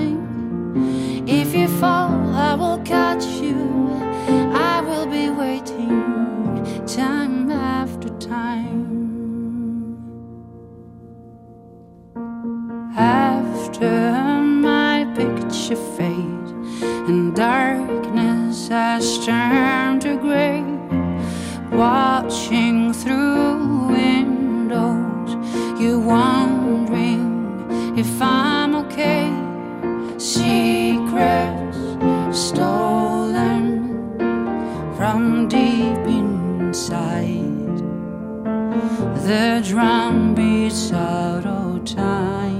time. If you fall, I will catch you. I will be waiting. Time after time. After my picture fade and darkness has turned to gray, watching through windows, you're wondering if I'm okay. Secrets stolen from deep inside. The drum beats out of time.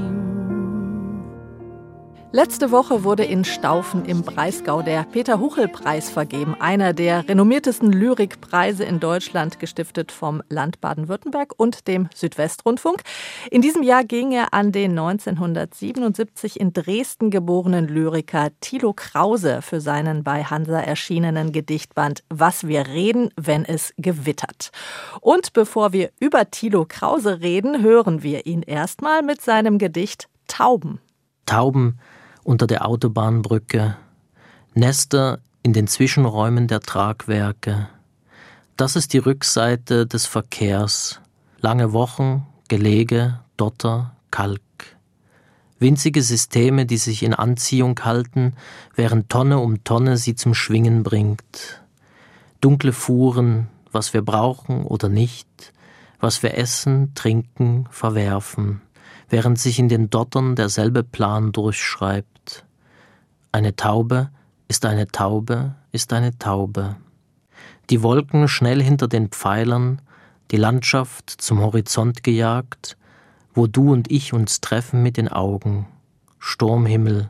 Letzte Woche wurde in Staufen im Breisgau der Peter-Huchel-Preis vergeben, einer der renommiertesten Lyrikpreise in Deutschland, gestiftet vom Land Baden-Württemberg und dem Südwestrundfunk. In diesem Jahr ging er an den neunzehnhundertsiebenundsiebzig in Dresden geborenen Lyriker Thilo Krause für seinen bei Hansa erschienenen Gedichtband »Was wir reden, wenn es gewittert«. Und bevor wir über Thilo Krause reden, hören wir ihn erstmal mit seinem Gedicht »Tauben«. Tauben unter der Autobahnbrücke, Nester in den Zwischenräumen der Tragwerke. Das ist die Rückseite des Verkehrs. Lange Wochen, Gelege, Dotter, Kalk. Winzige Systeme, die sich in Anziehung halten, während Tonne um Tonne sie zum Schwingen bringt. Dunkle Fuhren, was wir brauchen oder nicht, was wir essen, trinken, verwerfen, während sich in den Dottern derselbe Plan durchschreibt. Eine Taube ist eine Taube, ist eine Taube. Die Wolken schnell hinter den Pfeilern, die Landschaft zum Horizont gejagt, wo du und ich uns treffen mit den Augen. Sturmhimmel,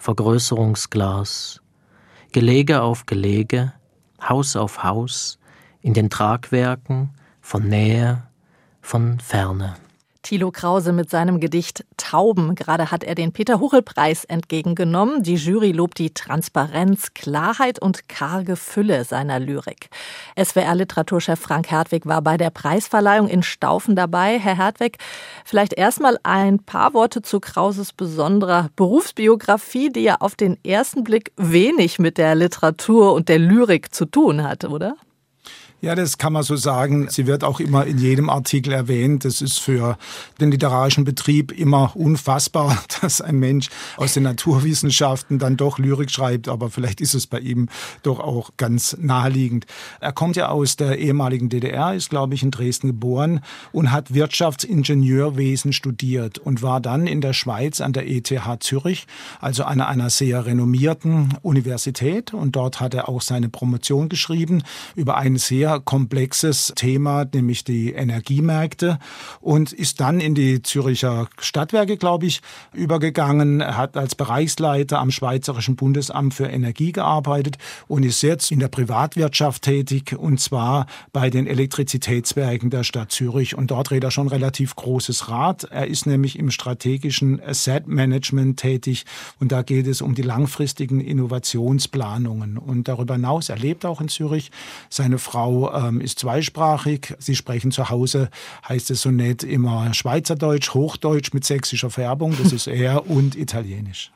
Vergrößerungsglas, Gelege auf Gelege, Haus auf Haus, in den Tragwerken, von Nähe, von Ferne. Thilo Krause mit seinem Gedicht Tauben. Gerade hat er den Peter-Huchel-Preis entgegengenommen. Die Jury lobt die Transparenz, Klarheit und karge Fülle seiner Lyrik. S W R-Literaturchef Frank Hertwig war bei der Preisverleihung in Staufen dabei. Herr Hertwig, vielleicht erstmal ein paar Worte zu Krauses besonderer Berufsbiografie, die ja auf den ersten Blick wenig mit der Literatur und der Lyrik zu tun hat, oder? Ja, das kann man so sagen. Sie wird auch immer in jedem Artikel erwähnt. Das ist für den literarischen Betrieb immer unfassbar, dass ein Mensch aus den Naturwissenschaften dann doch Lyrik schreibt. Aber vielleicht ist es bei ihm doch auch ganz naheliegend. Er kommt ja aus der ehemaligen D D R, ist, glaube ich, in Dresden geboren und hat Wirtschaftsingenieurwesen studiert und war dann in der Schweiz an der E T H Zürich, also an einer sehr renommierten Universität. Und dort hat er auch seine Promotion geschrieben über ein sehr komplexes Thema, nämlich die Energiemärkte, und ist dann in die Züricher Stadtwerke, glaube ich, übergegangen. Er hat als Bereichsleiter am Schweizerischen Bundesamt für Energie gearbeitet und ist jetzt in der Privatwirtschaft tätig, und zwar bei den Elektrizitätswerken der Stadt Zürich. Und dort dreht er schon relativ großes Rad. Er ist nämlich im strategischen Asset Management tätig, und da geht es um die langfristigen Innovationsplanungen. Und darüber hinaus, er lebt auch in Zürich. Seine Frau ist zweisprachig. Sie sprechen zu Hause, heißt es so nett, immer Schweizerdeutsch, Hochdeutsch mit sächsischer Färbung, das ist er, und Italienisch.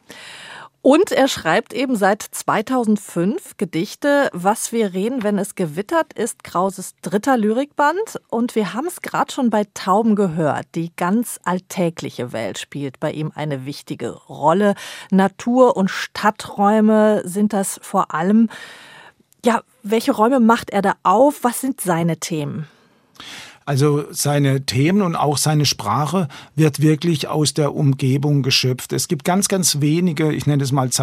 Und er schreibt eben seit zweitausendfünf Gedichte. Was wir reden, wenn es gewittert, ist Krauses dritter Lyrikband. Und wir haben es gerade schon bei Tauben gehört. Die ganz alltägliche Welt spielt bei ihm eine wichtige Rolle. Natur- und Stadträume sind das vor allem. Ja, welche Räume macht er da auf? Was sind seine Themen? Also seine Themen und auch seine Sprache wird wirklich aus der Umgebung geschöpft. Es gibt ganz, ganz wenige, ich nenne es mal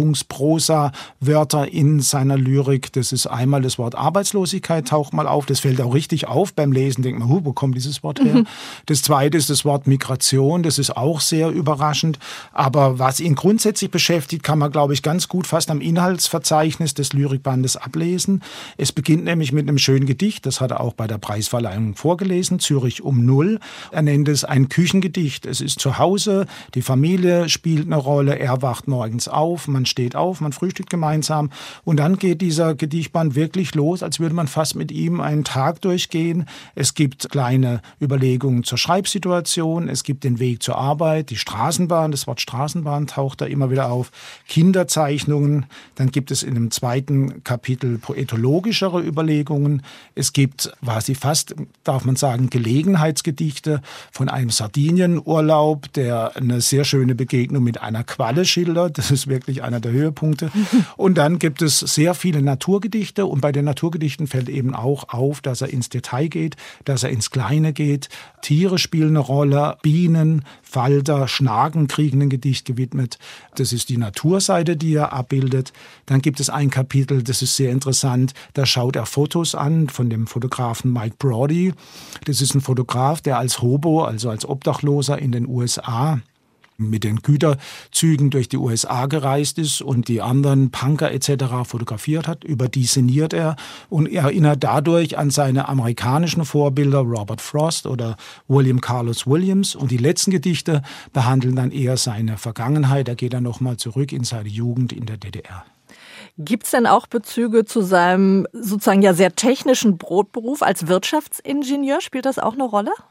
Zeitungsprosa-Wörter in seiner Lyrik. Das ist einmal das Wort Arbeitslosigkeit, taucht mal auf. Das fällt auch richtig auf beim Lesen. Denkt man, wo kommt dieses Wort her? Mhm. Das zweite ist das Wort Migration. Das ist auch sehr überraschend. Aber was ihn grundsätzlich beschäftigt, kann man, glaube ich, ganz gut fast am Inhaltsverzeichnis des Lyrikbandes ablesen. Es beginnt nämlich mit einem schönen Gedicht. Das hat er auch bei der Preisverleihung vorgelesen. Vorgelesen, Zürich um Null. Er nennt es ein Küchengedicht. Es ist zu Hause, die Familie spielt eine Rolle, er wacht morgens auf, man steht auf, man frühstückt gemeinsam, und dann geht dieser Gedichtband wirklich los, als würde man fast mit ihm einen Tag durchgehen. Es gibt kleine Überlegungen zur Schreibsituation, es gibt den Weg zur Arbeit, die Straßenbahn, das Wort Straßenbahn taucht da immer wieder auf, Kinderzeichnungen, dann gibt es in dem zweiten Kapitel poetologischere Überlegungen, es gibt quasi fast, darf man sagen, Gelegenheitsgedichte von einem Sardinienurlaub, der eine sehr schöne Begegnung mit einer Qualle schildert. Das ist wirklich einer der Höhepunkte. Und dann gibt es sehr viele Naturgedichte, und bei den Naturgedichten fällt eben auch auf, dass er ins Detail geht, dass er ins Kleine geht. Tiere spielen eine Rolle, Bienen, Falter, Schnaken kriegen ein Gedicht gewidmet. Das ist die Naturseite, die er abbildet. Dann gibt es ein Kapitel, das ist sehr interessant, da schaut er Fotos an von dem Fotografen Mike Brody. Das ist ein Fotograf, der als Hobo, also als Obdachloser in den U S A mit den Güterzügen durch die U S A gereist ist und die anderen Punker et cetera fotografiert hat. Über die sinniert er und erinnert dadurch an seine amerikanischen Vorbilder Robert Frost oder William Carlos Williams. Und die letzten Gedichte behandeln dann eher seine Vergangenheit. Er geht dann nochmal zurück in seine Jugend in der D D R. Gibt es denn auch Bezüge zu seinem sozusagen ja sehr technischen Brotberuf als Wirtschaftsingenieur? Spielt das auch eine Rolle?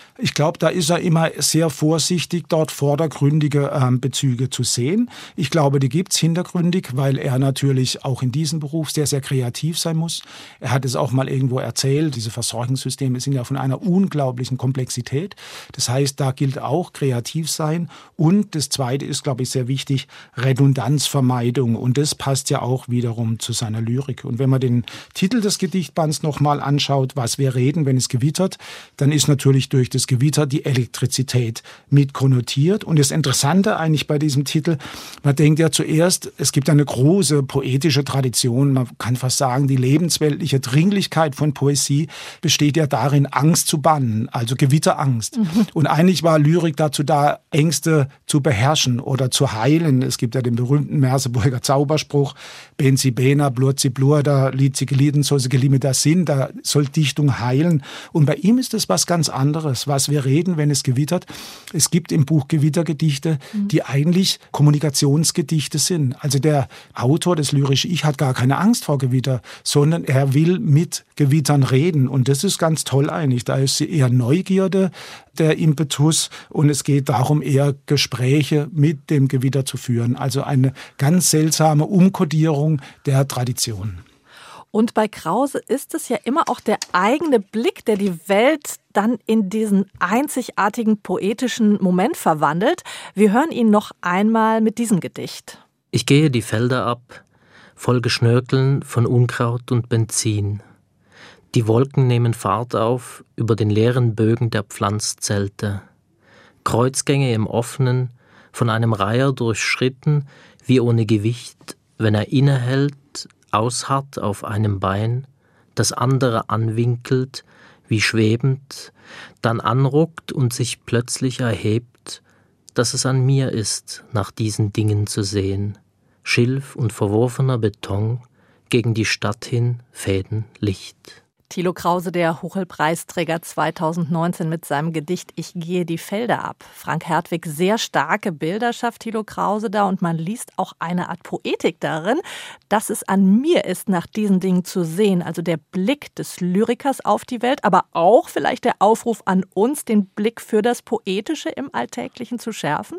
Ich glaube, da ist er immer sehr vorsichtig, dort vordergründige ähm, Bezüge zu sehen. Ich glaube, die gibt's hintergründig, weil er natürlich auch in diesem Beruf sehr, sehr kreativ sein muss. Er hat es auch mal irgendwo erzählt, diese Versorgungssysteme sind ja von einer unglaublichen Komplexität. Das heißt, da gilt auch kreativ sein. Und das Zweite ist, glaube ich, sehr wichtig, Redundanzvermeidung. Und das passt ja auch wiederum zu seiner Lyrik. Und wenn man den Titel des Gedichtbands nochmal anschaut, was wir reden, wenn es gewittert, dann ist natürlich durch das Gewitter die Elektrizität mit konnotiert. Und das Interessante eigentlich bei diesem Titel, man denkt ja zuerst, es gibt eine große poetische Tradition, man kann fast sagen, die lebensweltliche Dringlichkeit von Poesie besteht ja darin, Angst zu bannen, also Gewitterangst. Mhm. Und eigentlich war Lyrik dazu da, Ängste zu beherrschen oder zu heilen. Es gibt ja den berühmten Merseburger Zauberspruch, Ben si bena, blurt si blur, da lied sie gelieden, soll sie gelimit da sind, da soll Dichtung heilen. Und bei ihm ist es was ganz anderes, was wir reden, wenn es gewittert. Es gibt im Buch Gewittergedichte, die eigentlich Kommunikationsgedichte sind. Also der Autor, das lyrische Ich, hat gar keine Angst vor Gewitter, sondern er will mit Gewittern reden. Und das ist ganz toll eigentlich. Da ist eher Neugierde, der Impetus. Und es geht darum, eher Gespräche mit dem Gewitter zu führen. Also eine ganz seltsame Umkodierung der Tradition. Und bei Krause ist es ja immer auch der eigene Blick, der die Welt dann in diesen einzigartigen poetischen Moment verwandelt. Wir hören ihn noch einmal mit diesem Gedicht. Ich gehe die Felder ab, voll Geschnörkeln von Unkraut und Benzin. Die Wolken nehmen Fahrt auf über den leeren Bögen der Pflanzzelte. Kreuzgänge im Offenen, von einem Reiher durchschritten, wie ohne Gewicht, wenn er innehält, ausharrt auf einem Bein, das andere anwinkelt, wie schwebend, dann anruckt und sich plötzlich erhebt, dass es an mir ist, nach diesen Dingen zu sehen. Schilf und verworfener Beton, gegen die Stadt hin Fäden Licht. Thilo Krause, der Huchelpreisträger zweitausendneunzehn mit seinem Gedicht Ich gehe die Felder ab. Frank Hertwig, sehr starke Bilder schafft Thilo Krause da und man liest auch eine Art Poetik darin, dass es an mir ist, nach diesen Dingen zu sehen. Also der Blick des Lyrikers auf die Welt, aber auch vielleicht der Aufruf an uns, den Blick für das Poetische im Alltäglichen zu schärfen?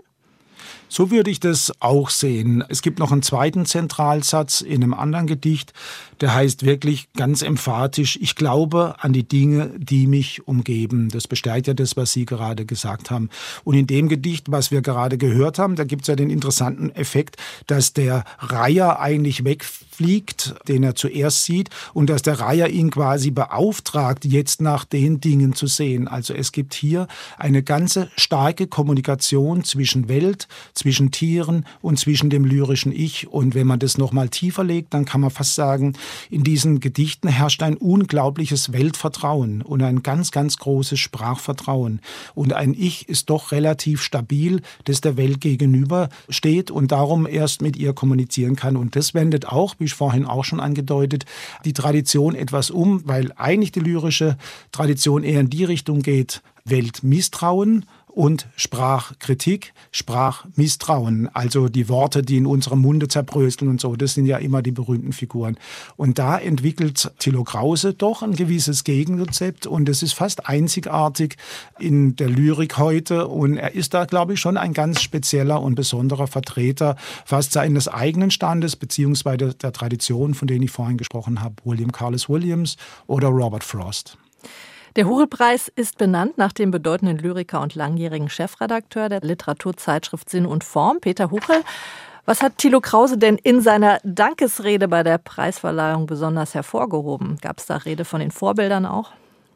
So würde ich das auch sehen. Es gibt noch einen zweiten Zentralsatz in einem anderen Gedicht, der heißt wirklich ganz emphatisch, ich glaube an die Dinge, die mich umgeben. Das bestärkt ja das, was Sie gerade gesagt haben. Und in dem Gedicht, was wir gerade gehört haben, da gibt es ja den interessanten Effekt, dass der Reiher eigentlich wegfliegt, den er zuerst sieht, und dass der Reiher ihn quasi beauftragt, jetzt nach den Dingen zu sehen. Also es gibt hier eine ganze starke Kommunikation zwischen Welt, zwischen Tieren und zwischen dem lyrischen Ich. Und wenn man das noch mal tiefer legt, dann kann man fast sagen, in diesen Gedichten herrscht ein unglaubliches Weltvertrauen und ein ganz, ganz großes Sprachvertrauen. Und ein Ich ist doch relativ stabil, das der Welt gegenüber steht und darum erst mit ihr kommunizieren kann. Und das wendet auch, wie ich vorhin auch schon angedeutet, die Tradition etwas um, weil eigentlich die lyrische Tradition eher in die Richtung geht, Weltmisstrauen und Sprachkritik, Sprachmisstrauen. Also die Worte, die in unserem Munde zerbröseln und so, das sind ja immer die berühmten Figuren. Und da entwickelt Thilo Krause doch ein gewisses Gegenrezept und es ist fast einzigartig in der Lyrik heute. Und er ist da, glaube ich, schon ein ganz spezieller und besonderer Vertreter fast seines eigenen Standes, beziehungsweise der Tradition, von denen ich vorhin gesprochen habe, William Carlos Williams oder Robert Frost. Der Huchelpreis ist benannt nach dem bedeutenden Lyriker und langjährigen Chefredakteur der Literaturzeitschrift Sinn und Form, Peter Huchel. Was hat Thilo Krause denn in seiner Dankesrede bei der Preisverleihung besonders hervorgehoben? Gab es da Rede von den Vorbildern auch?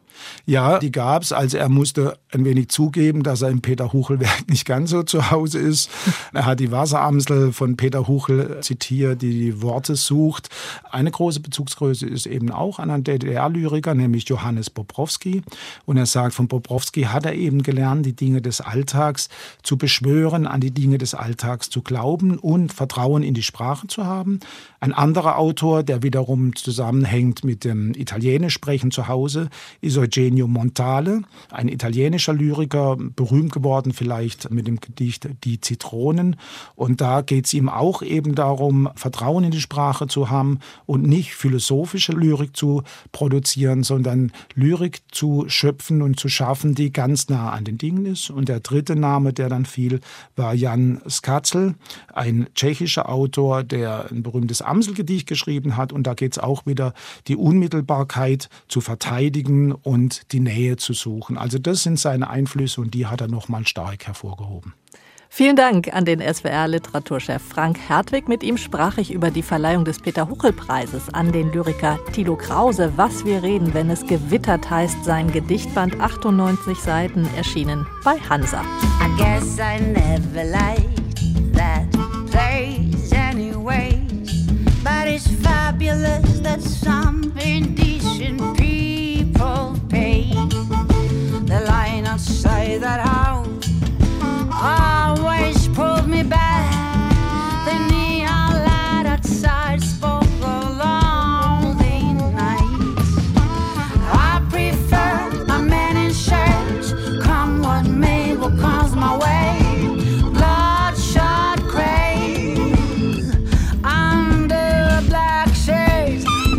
Ja, die gab's. Also er musste ein wenig zugeben, dass er im Peter Huchel-Werk nicht ganz so zu Hause ist. Er hat die Wasseramsel von Peter Huchel zitiert, die die Worte sucht. Eine große Bezugsgröße ist eben auch ein D D R-Lyriker, nämlich Johannes Bobrowski. Und er sagt, von Bobrowski hat er eben gelernt, die Dinge des Alltags zu beschwören, an die Dinge des Alltags zu glauben und Vertrauen in die Sprache zu haben. Ein anderer Autor, der wiederum zusammenhängt mit dem Italienisch sprechen zu Hause, ist Eugenio Montale, ein italienischer Lyriker, berühmt geworden vielleicht mit dem Gedicht Die Zitronen. Und da geht es ihm auch eben darum, Vertrauen in die Sprache zu haben und nicht philosophische Lyrik zu produzieren, sondern Lyrik zu schöpfen und zu schaffen, die ganz nah an den Dingen ist. Und der dritte Name, der dann fiel, war Jan Skazel, ein tschechischer Autor, der ein berühmtes Amselgedicht geschrieben hat. Und da geht es auch wieder, die Unmittelbarkeit zu verteidigen und die Nähe zu suchen. Also das sind seine Einflüsse und die hat er nochmal stark hervorgehoben. Vielen Dank an den S W R-Literaturchef Frank Hertwig. Mit ihm sprach ich über die Verleihung des Peter-Huchel-Preises an den Lyriker Thilo Krause. Was wir reden, wenn es gewittert heißt, sein Gedichtband, achtundneunzig Seiten, erschienen bei Hansa. I guess I never liked that place anyway, but it's fabulous that some indecent people pay. The line outside that house always pulled me back. The neon light outside spoke of lonely nights. I prefer a man in shirts, come what may, what comes my way. Bloodshot craze under a black shade.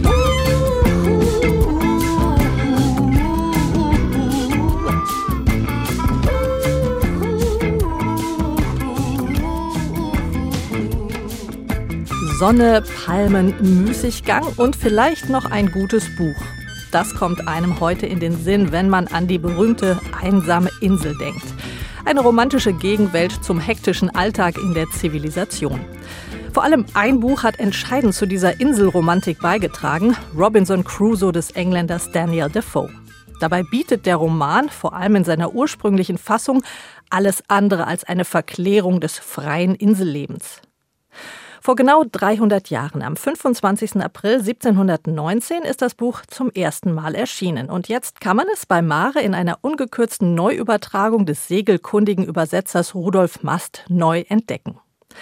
Sonne, Palmen, Müßiggang und vielleicht noch ein gutes Buch. Das kommt einem heute in den Sinn, wenn man an die berühmte einsame Insel denkt. Eine romantische Gegenwelt zum hektischen Alltag in der Zivilisation. Vor allem ein Buch hat entscheidend zu dieser Inselromantik beigetragen, Robinson Crusoe des Engländers Daniel Defoe. Dabei bietet der Roman, vor allem in seiner ursprünglichen Fassung, alles andere als eine Verklärung des freien Insellebens. Vor genau dreihundert Jahren, am fünfundzwanzigsten April siebzehnhundertneunzehn, ist das Buch zum ersten Mal erschienen. Und jetzt kann man es bei Mare in einer ungekürzten Neuübertragung des segelkundigen Übersetzers Rudolf Mast neu entdecken.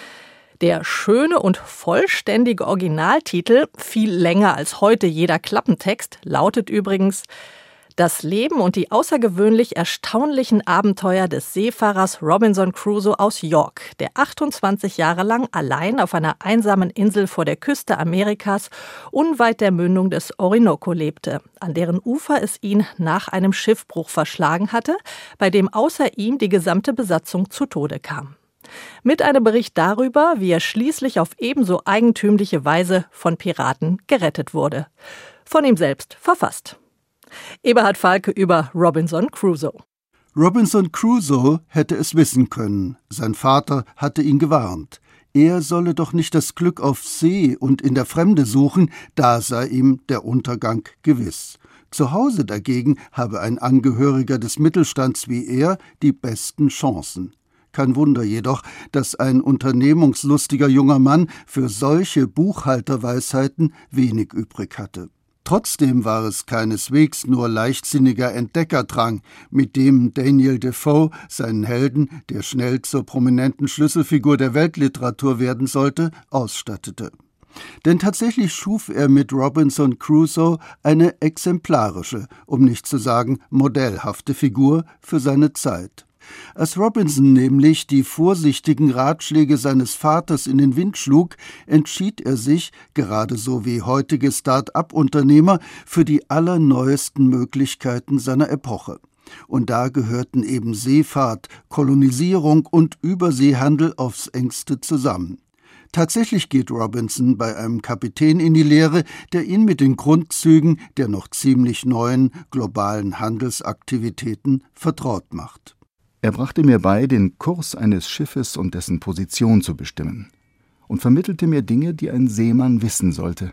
Der schöne und vollständige Originaltitel, viel länger als heute jeder Klappentext, lautet übrigens: Das Leben und die außergewöhnlich erstaunlichen Abenteuer des Seefahrers Robinson Crusoe aus York, der achtundzwanzig Jahre lang allein auf einer einsamen Insel vor der Küste Amerikas unweit der Mündung des Orinoco lebte, an deren Ufer es ihn nach einem Schiffbruch verschlagen hatte, bei dem außer ihm die gesamte Besatzung zu Tode kam. Mit einem Bericht darüber, wie er schließlich auf ebenso eigentümliche Weise von Piraten gerettet wurde. Von ihm selbst verfasst. Eberhard Falke über Robinson Crusoe. Robinson Crusoe hätte es wissen können. Sein Vater hatte ihn gewarnt. Er solle doch nicht das Glück auf See und in der Fremde suchen, da sei ihm der Untergang gewiss. Zu Hause dagegen habe ein Angehöriger des Mittelstands wie er die besten Chancen. Kein Wunder jedoch, dass ein unternehmungslustiger junger Mann für solche Buchhalterweisheiten wenig übrig hatte. Trotzdem war es keineswegs nur leichtsinniger Entdeckerdrang, mit dem Daniel Defoe seinen Helden, der schnell zur prominenten Schlüsselfigur der Weltliteratur werden sollte, ausstattete. Denn tatsächlich schuf er mit Robinson Crusoe eine exemplarische, um nicht zu sagen modellhafte Figur für seine Zeit. Als Robinson nämlich die vorsichtigen Ratschläge seines Vaters in den Wind schlug, entschied er sich, gerade so wie heutige Start-up-Unternehmer, für die allerneuesten Möglichkeiten seiner Epoche. Und da gehörten eben Seefahrt, Kolonisierung und Überseehandel aufs engste zusammen. Tatsächlich geht Robinson bei einem Kapitän in die Lehre, der ihn mit den Grundzügen der noch ziemlich neuen globalen Handelsaktivitäten vertraut macht. Er brachte mir bei, den Kurs eines Schiffes und dessen Position zu bestimmen und vermittelte mir Dinge, die ein Seemann wissen sollte.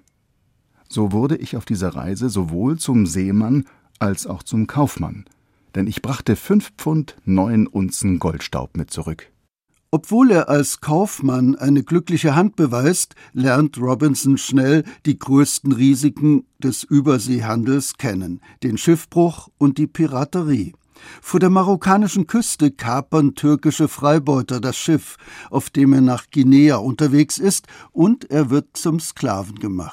So wurde ich auf dieser Reise sowohl zum Seemann als auch zum Kaufmann, denn ich brachte fünf Pfund neun Unzen Goldstaub mit zurück. Obwohl er als Kaufmann eine glückliche Hand beweist, lernt Robinson schnell die größten Risiken des Überseehandels kennen, den Schiffbruch und die Piraterie. Vor der marokkanischen Küste kapern türkische Freibeuter das Schiff, auf dem er nach Guinea unterwegs ist, und er wird zum Sklaven gemacht.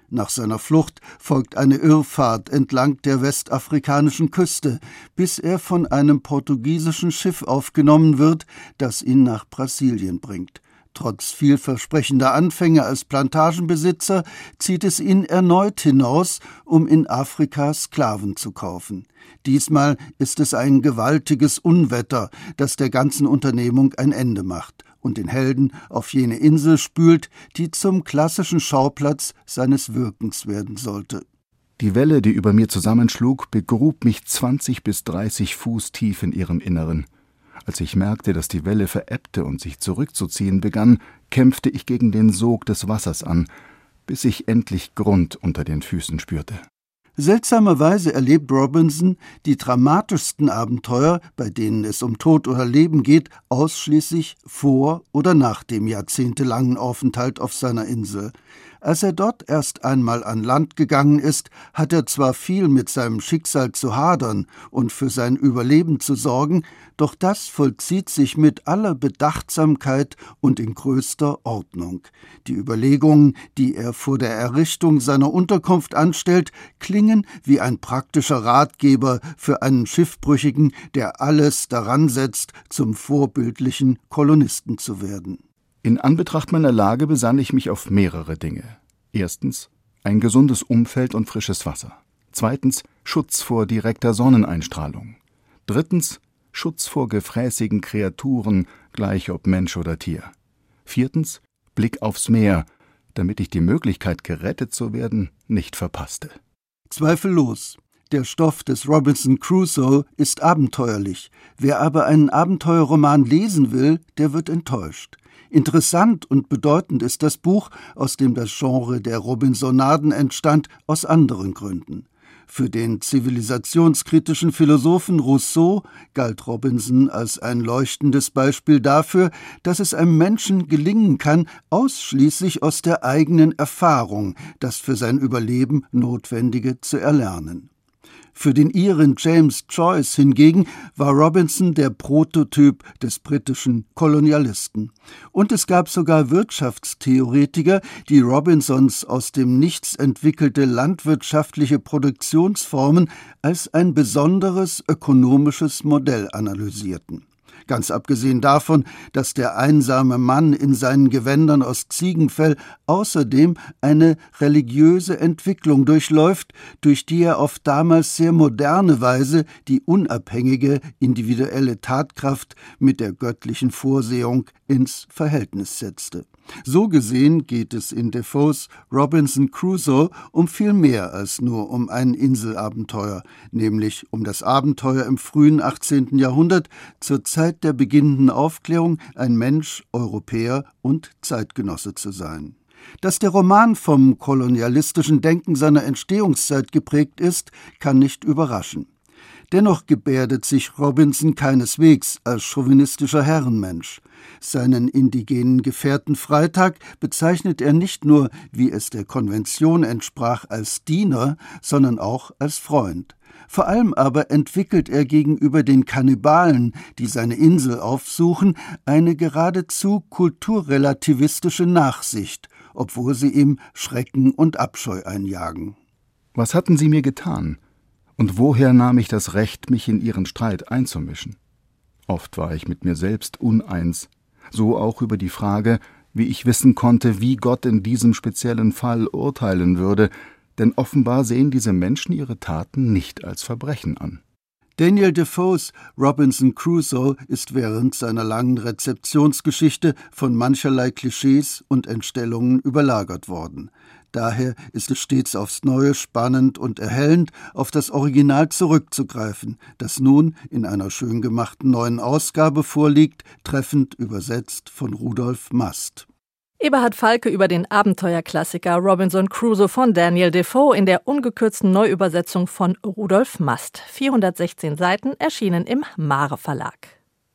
Nach seiner Flucht folgt eine Irrfahrt entlang der westafrikanischen Küste, bis er von einem portugiesischen Schiff aufgenommen wird, das ihn nach Brasilien bringt. Trotz vielversprechender Anfänge als Plantagenbesitzer zieht es ihn erneut hinaus, um in Afrika Sklaven zu kaufen. Diesmal ist es ein gewaltiges Unwetter, das der ganzen Unternehmung ein Ende macht und den Helden auf jene Insel spült, die zum klassischen Schauplatz seines Wirkens werden sollte. Die Welle, die über mir zusammenschlug, begrub mich zwanzig bis dreißig Fuß tief in ihrem Inneren. Als ich merkte, dass die Welle verebbte und sich zurückzuziehen begann, kämpfte ich gegen den Sog des Wassers an, bis ich endlich Grund unter den Füßen spürte. Seltsamerweise erlebt Robinson die dramatischsten Abenteuer, bei denen es um Tod oder Leben geht, ausschließlich vor oder nach dem jahrzehntelangen Aufenthalt auf seiner Insel. Als er dort erst einmal an Land gegangen ist, hat er zwar viel mit seinem Schicksal zu hadern und für sein Überleben zu sorgen, doch das vollzieht sich mit aller Bedachtsamkeit und in größter Ordnung. Die Überlegungen, die er vor der Errichtung seiner Unterkunft anstellt, klingen wie ein praktischer Ratgeber für einen Schiffbrüchigen, der alles daran setzt, zum vorbildlichen Kolonisten zu werden. In Anbetracht meiner Lage besann ich mich auf mehrere Dinge. Erstens, ein gesundes Umfeld und frisches Wasser. Zweitens, Schutz vor direkter Sonneneinstrahlung. Drittens, Schutz vor gefräßigen Kreaturen, gleich ob Mensch oder Tier. Viertens, Blick aufs Meer, damit ich die Möglichkeit, gerettet zu werden, nicht verpasste. Zweifellos. Der Stoff des Robinson Crusoe ist abenteuerlich. Wer aber einen Abenteuerroman lesen will, der wird enttäuscht. Interessant und bedeutend ist das Buch, aus dem das Genre der Robinsonaden entstand, aus anderen Gründen. Für den zivilisationskritischen Philosophen Rousseau galt Robinson als ein leuchtendes Beispiel dafür, dass es einem Menschen gelingen kann, ausschließlich aus der eigenen Erfahrung das für sein Überleben Notwendige zu erlernen. Für den Iren James Joyce hingegen war Robinson der Prototyp des britischen Kolonialisten. Und es gab sogar Wirtschaftstheoretiker, die Robinsons aus dem Nichts entwickelte landwirtschaftliche Produktionsformen als ein besonderes ökonomisches Modell analysierten. Ganz abgesehen davon, dass der einsame Mann in seinen Gewändern aus Ziegenfell außerdem eine religiöse Entwicklung durchläuft, durch die er auf damals sehr moderne Weise die unabhängige individuelle Tatkraft mit der göttlichen Vorsehung ins Verhältnis setzte. So gesehen geht es in Defoes Robinson Crusoe um viel mehr als nur um ein Inselabenteuer, nämlich um das Abenteuer im frühen achtzehnten Jahrhundert, zur Zeit der beginnenden Aufklärung ein Mensch, Europäer und Zeitgenosse zu sein. Dass der Roman vom kolonialistischen Denken seiner Entstehungszeit geprägt ist, kann nicht überraschen. Dennoch gebärdet sich Robinson keineswegs als chauvinistischer Herrenmensch. Seinen indigenen Gefährten Freitag bezeichnet er nicht nur, wie es der Konvention entsprach, als Diener, sondern auch als Freund. Vor allem aber entwickelt er gegenüber den Kannibalen, die seine Insel aufsuchen, eine geradezu kulturrelativistische Nachsicht, obwohl sie ihm Schrecken und Abscheu einjagen. Was hatten sie mir getan? Und woher nahm ich das Recht, mich in ihren Streit einzumischen? Oft war ich mit mir selbst uneins, so auch über die Frage, wie ich wissen konnte, wie Gott in diesem speziellen Fall urteilen würde, denn offenbar sehen diese Menschen ihre Taten nicht als Verbrechen an. Daniel Defoes Robinson Crusoe ist während seiner langen Rezeptionsgeschichte von mancherlei Klischees und Entstellungen überlagert worden. Daher ist es stets aufs Neue spannend und erhellend, auf das Original zurückzugreifen, das nun in einer schön gemachten neuen Ausgabe vorliegt, treffend übersetzt von Rudolf Mast. Eberhard Falke über den Abenteuerklassiker Robinson Crusoe von Daniel Defoe in der ungekürzten Neuübersetzung von Rudolf Mast. vierhundertsechzehn Seiten, erschienen im Mare Verlag.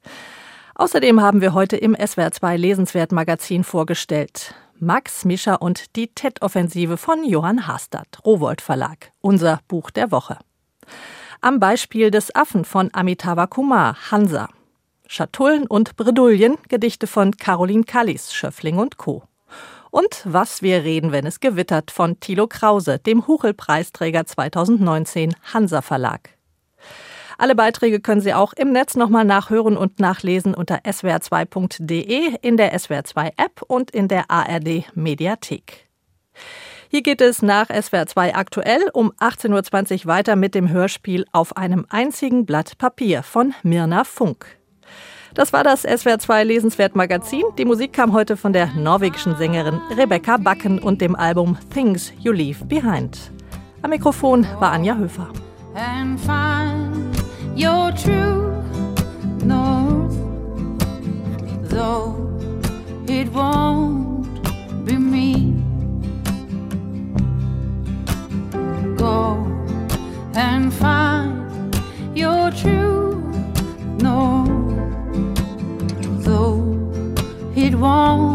Außerdem haben wir heute im S W R zwei Lesenswert-Magazin vorgestellt Max, Mischa und die Tet-Offensive von Johann Hastert, Rowohlt Verlag, unser Buch der Woche. Am Beispiel des Affen von Amitava Kumar, Hansa. Schatullen und Bredouillen, Gedichte von Caroline Kallis, Schöffling und Co. Und Was wir reden, wenn es gewittert von Thilo Krause, dem Huchel-Preisträger zweitausendneunzehn, Hansa Verlag. Alle Beiträge können Sie auch im Netz nochmal nachhören und nachlesen unter s w r zwei punkt d e, in der S W R zwei App und in der A R D Mediathek. Hier geht es nach S W R zwei aktuell um achtzehn Uhr zwanzig weiter mit dem Hörspiel Auf einem einzigen Blatt Papier von Mirna Funk. Das war das S W R zwei Lesenswert-Magazin. Die Musik kam heute von der norwegischen Sängerin Rebecca Bakken und dem Album Things You Leave Behind. Am Mikrofon war Anja Höfer. And find your true north, though it won't be me. Go and find your true north, though it won't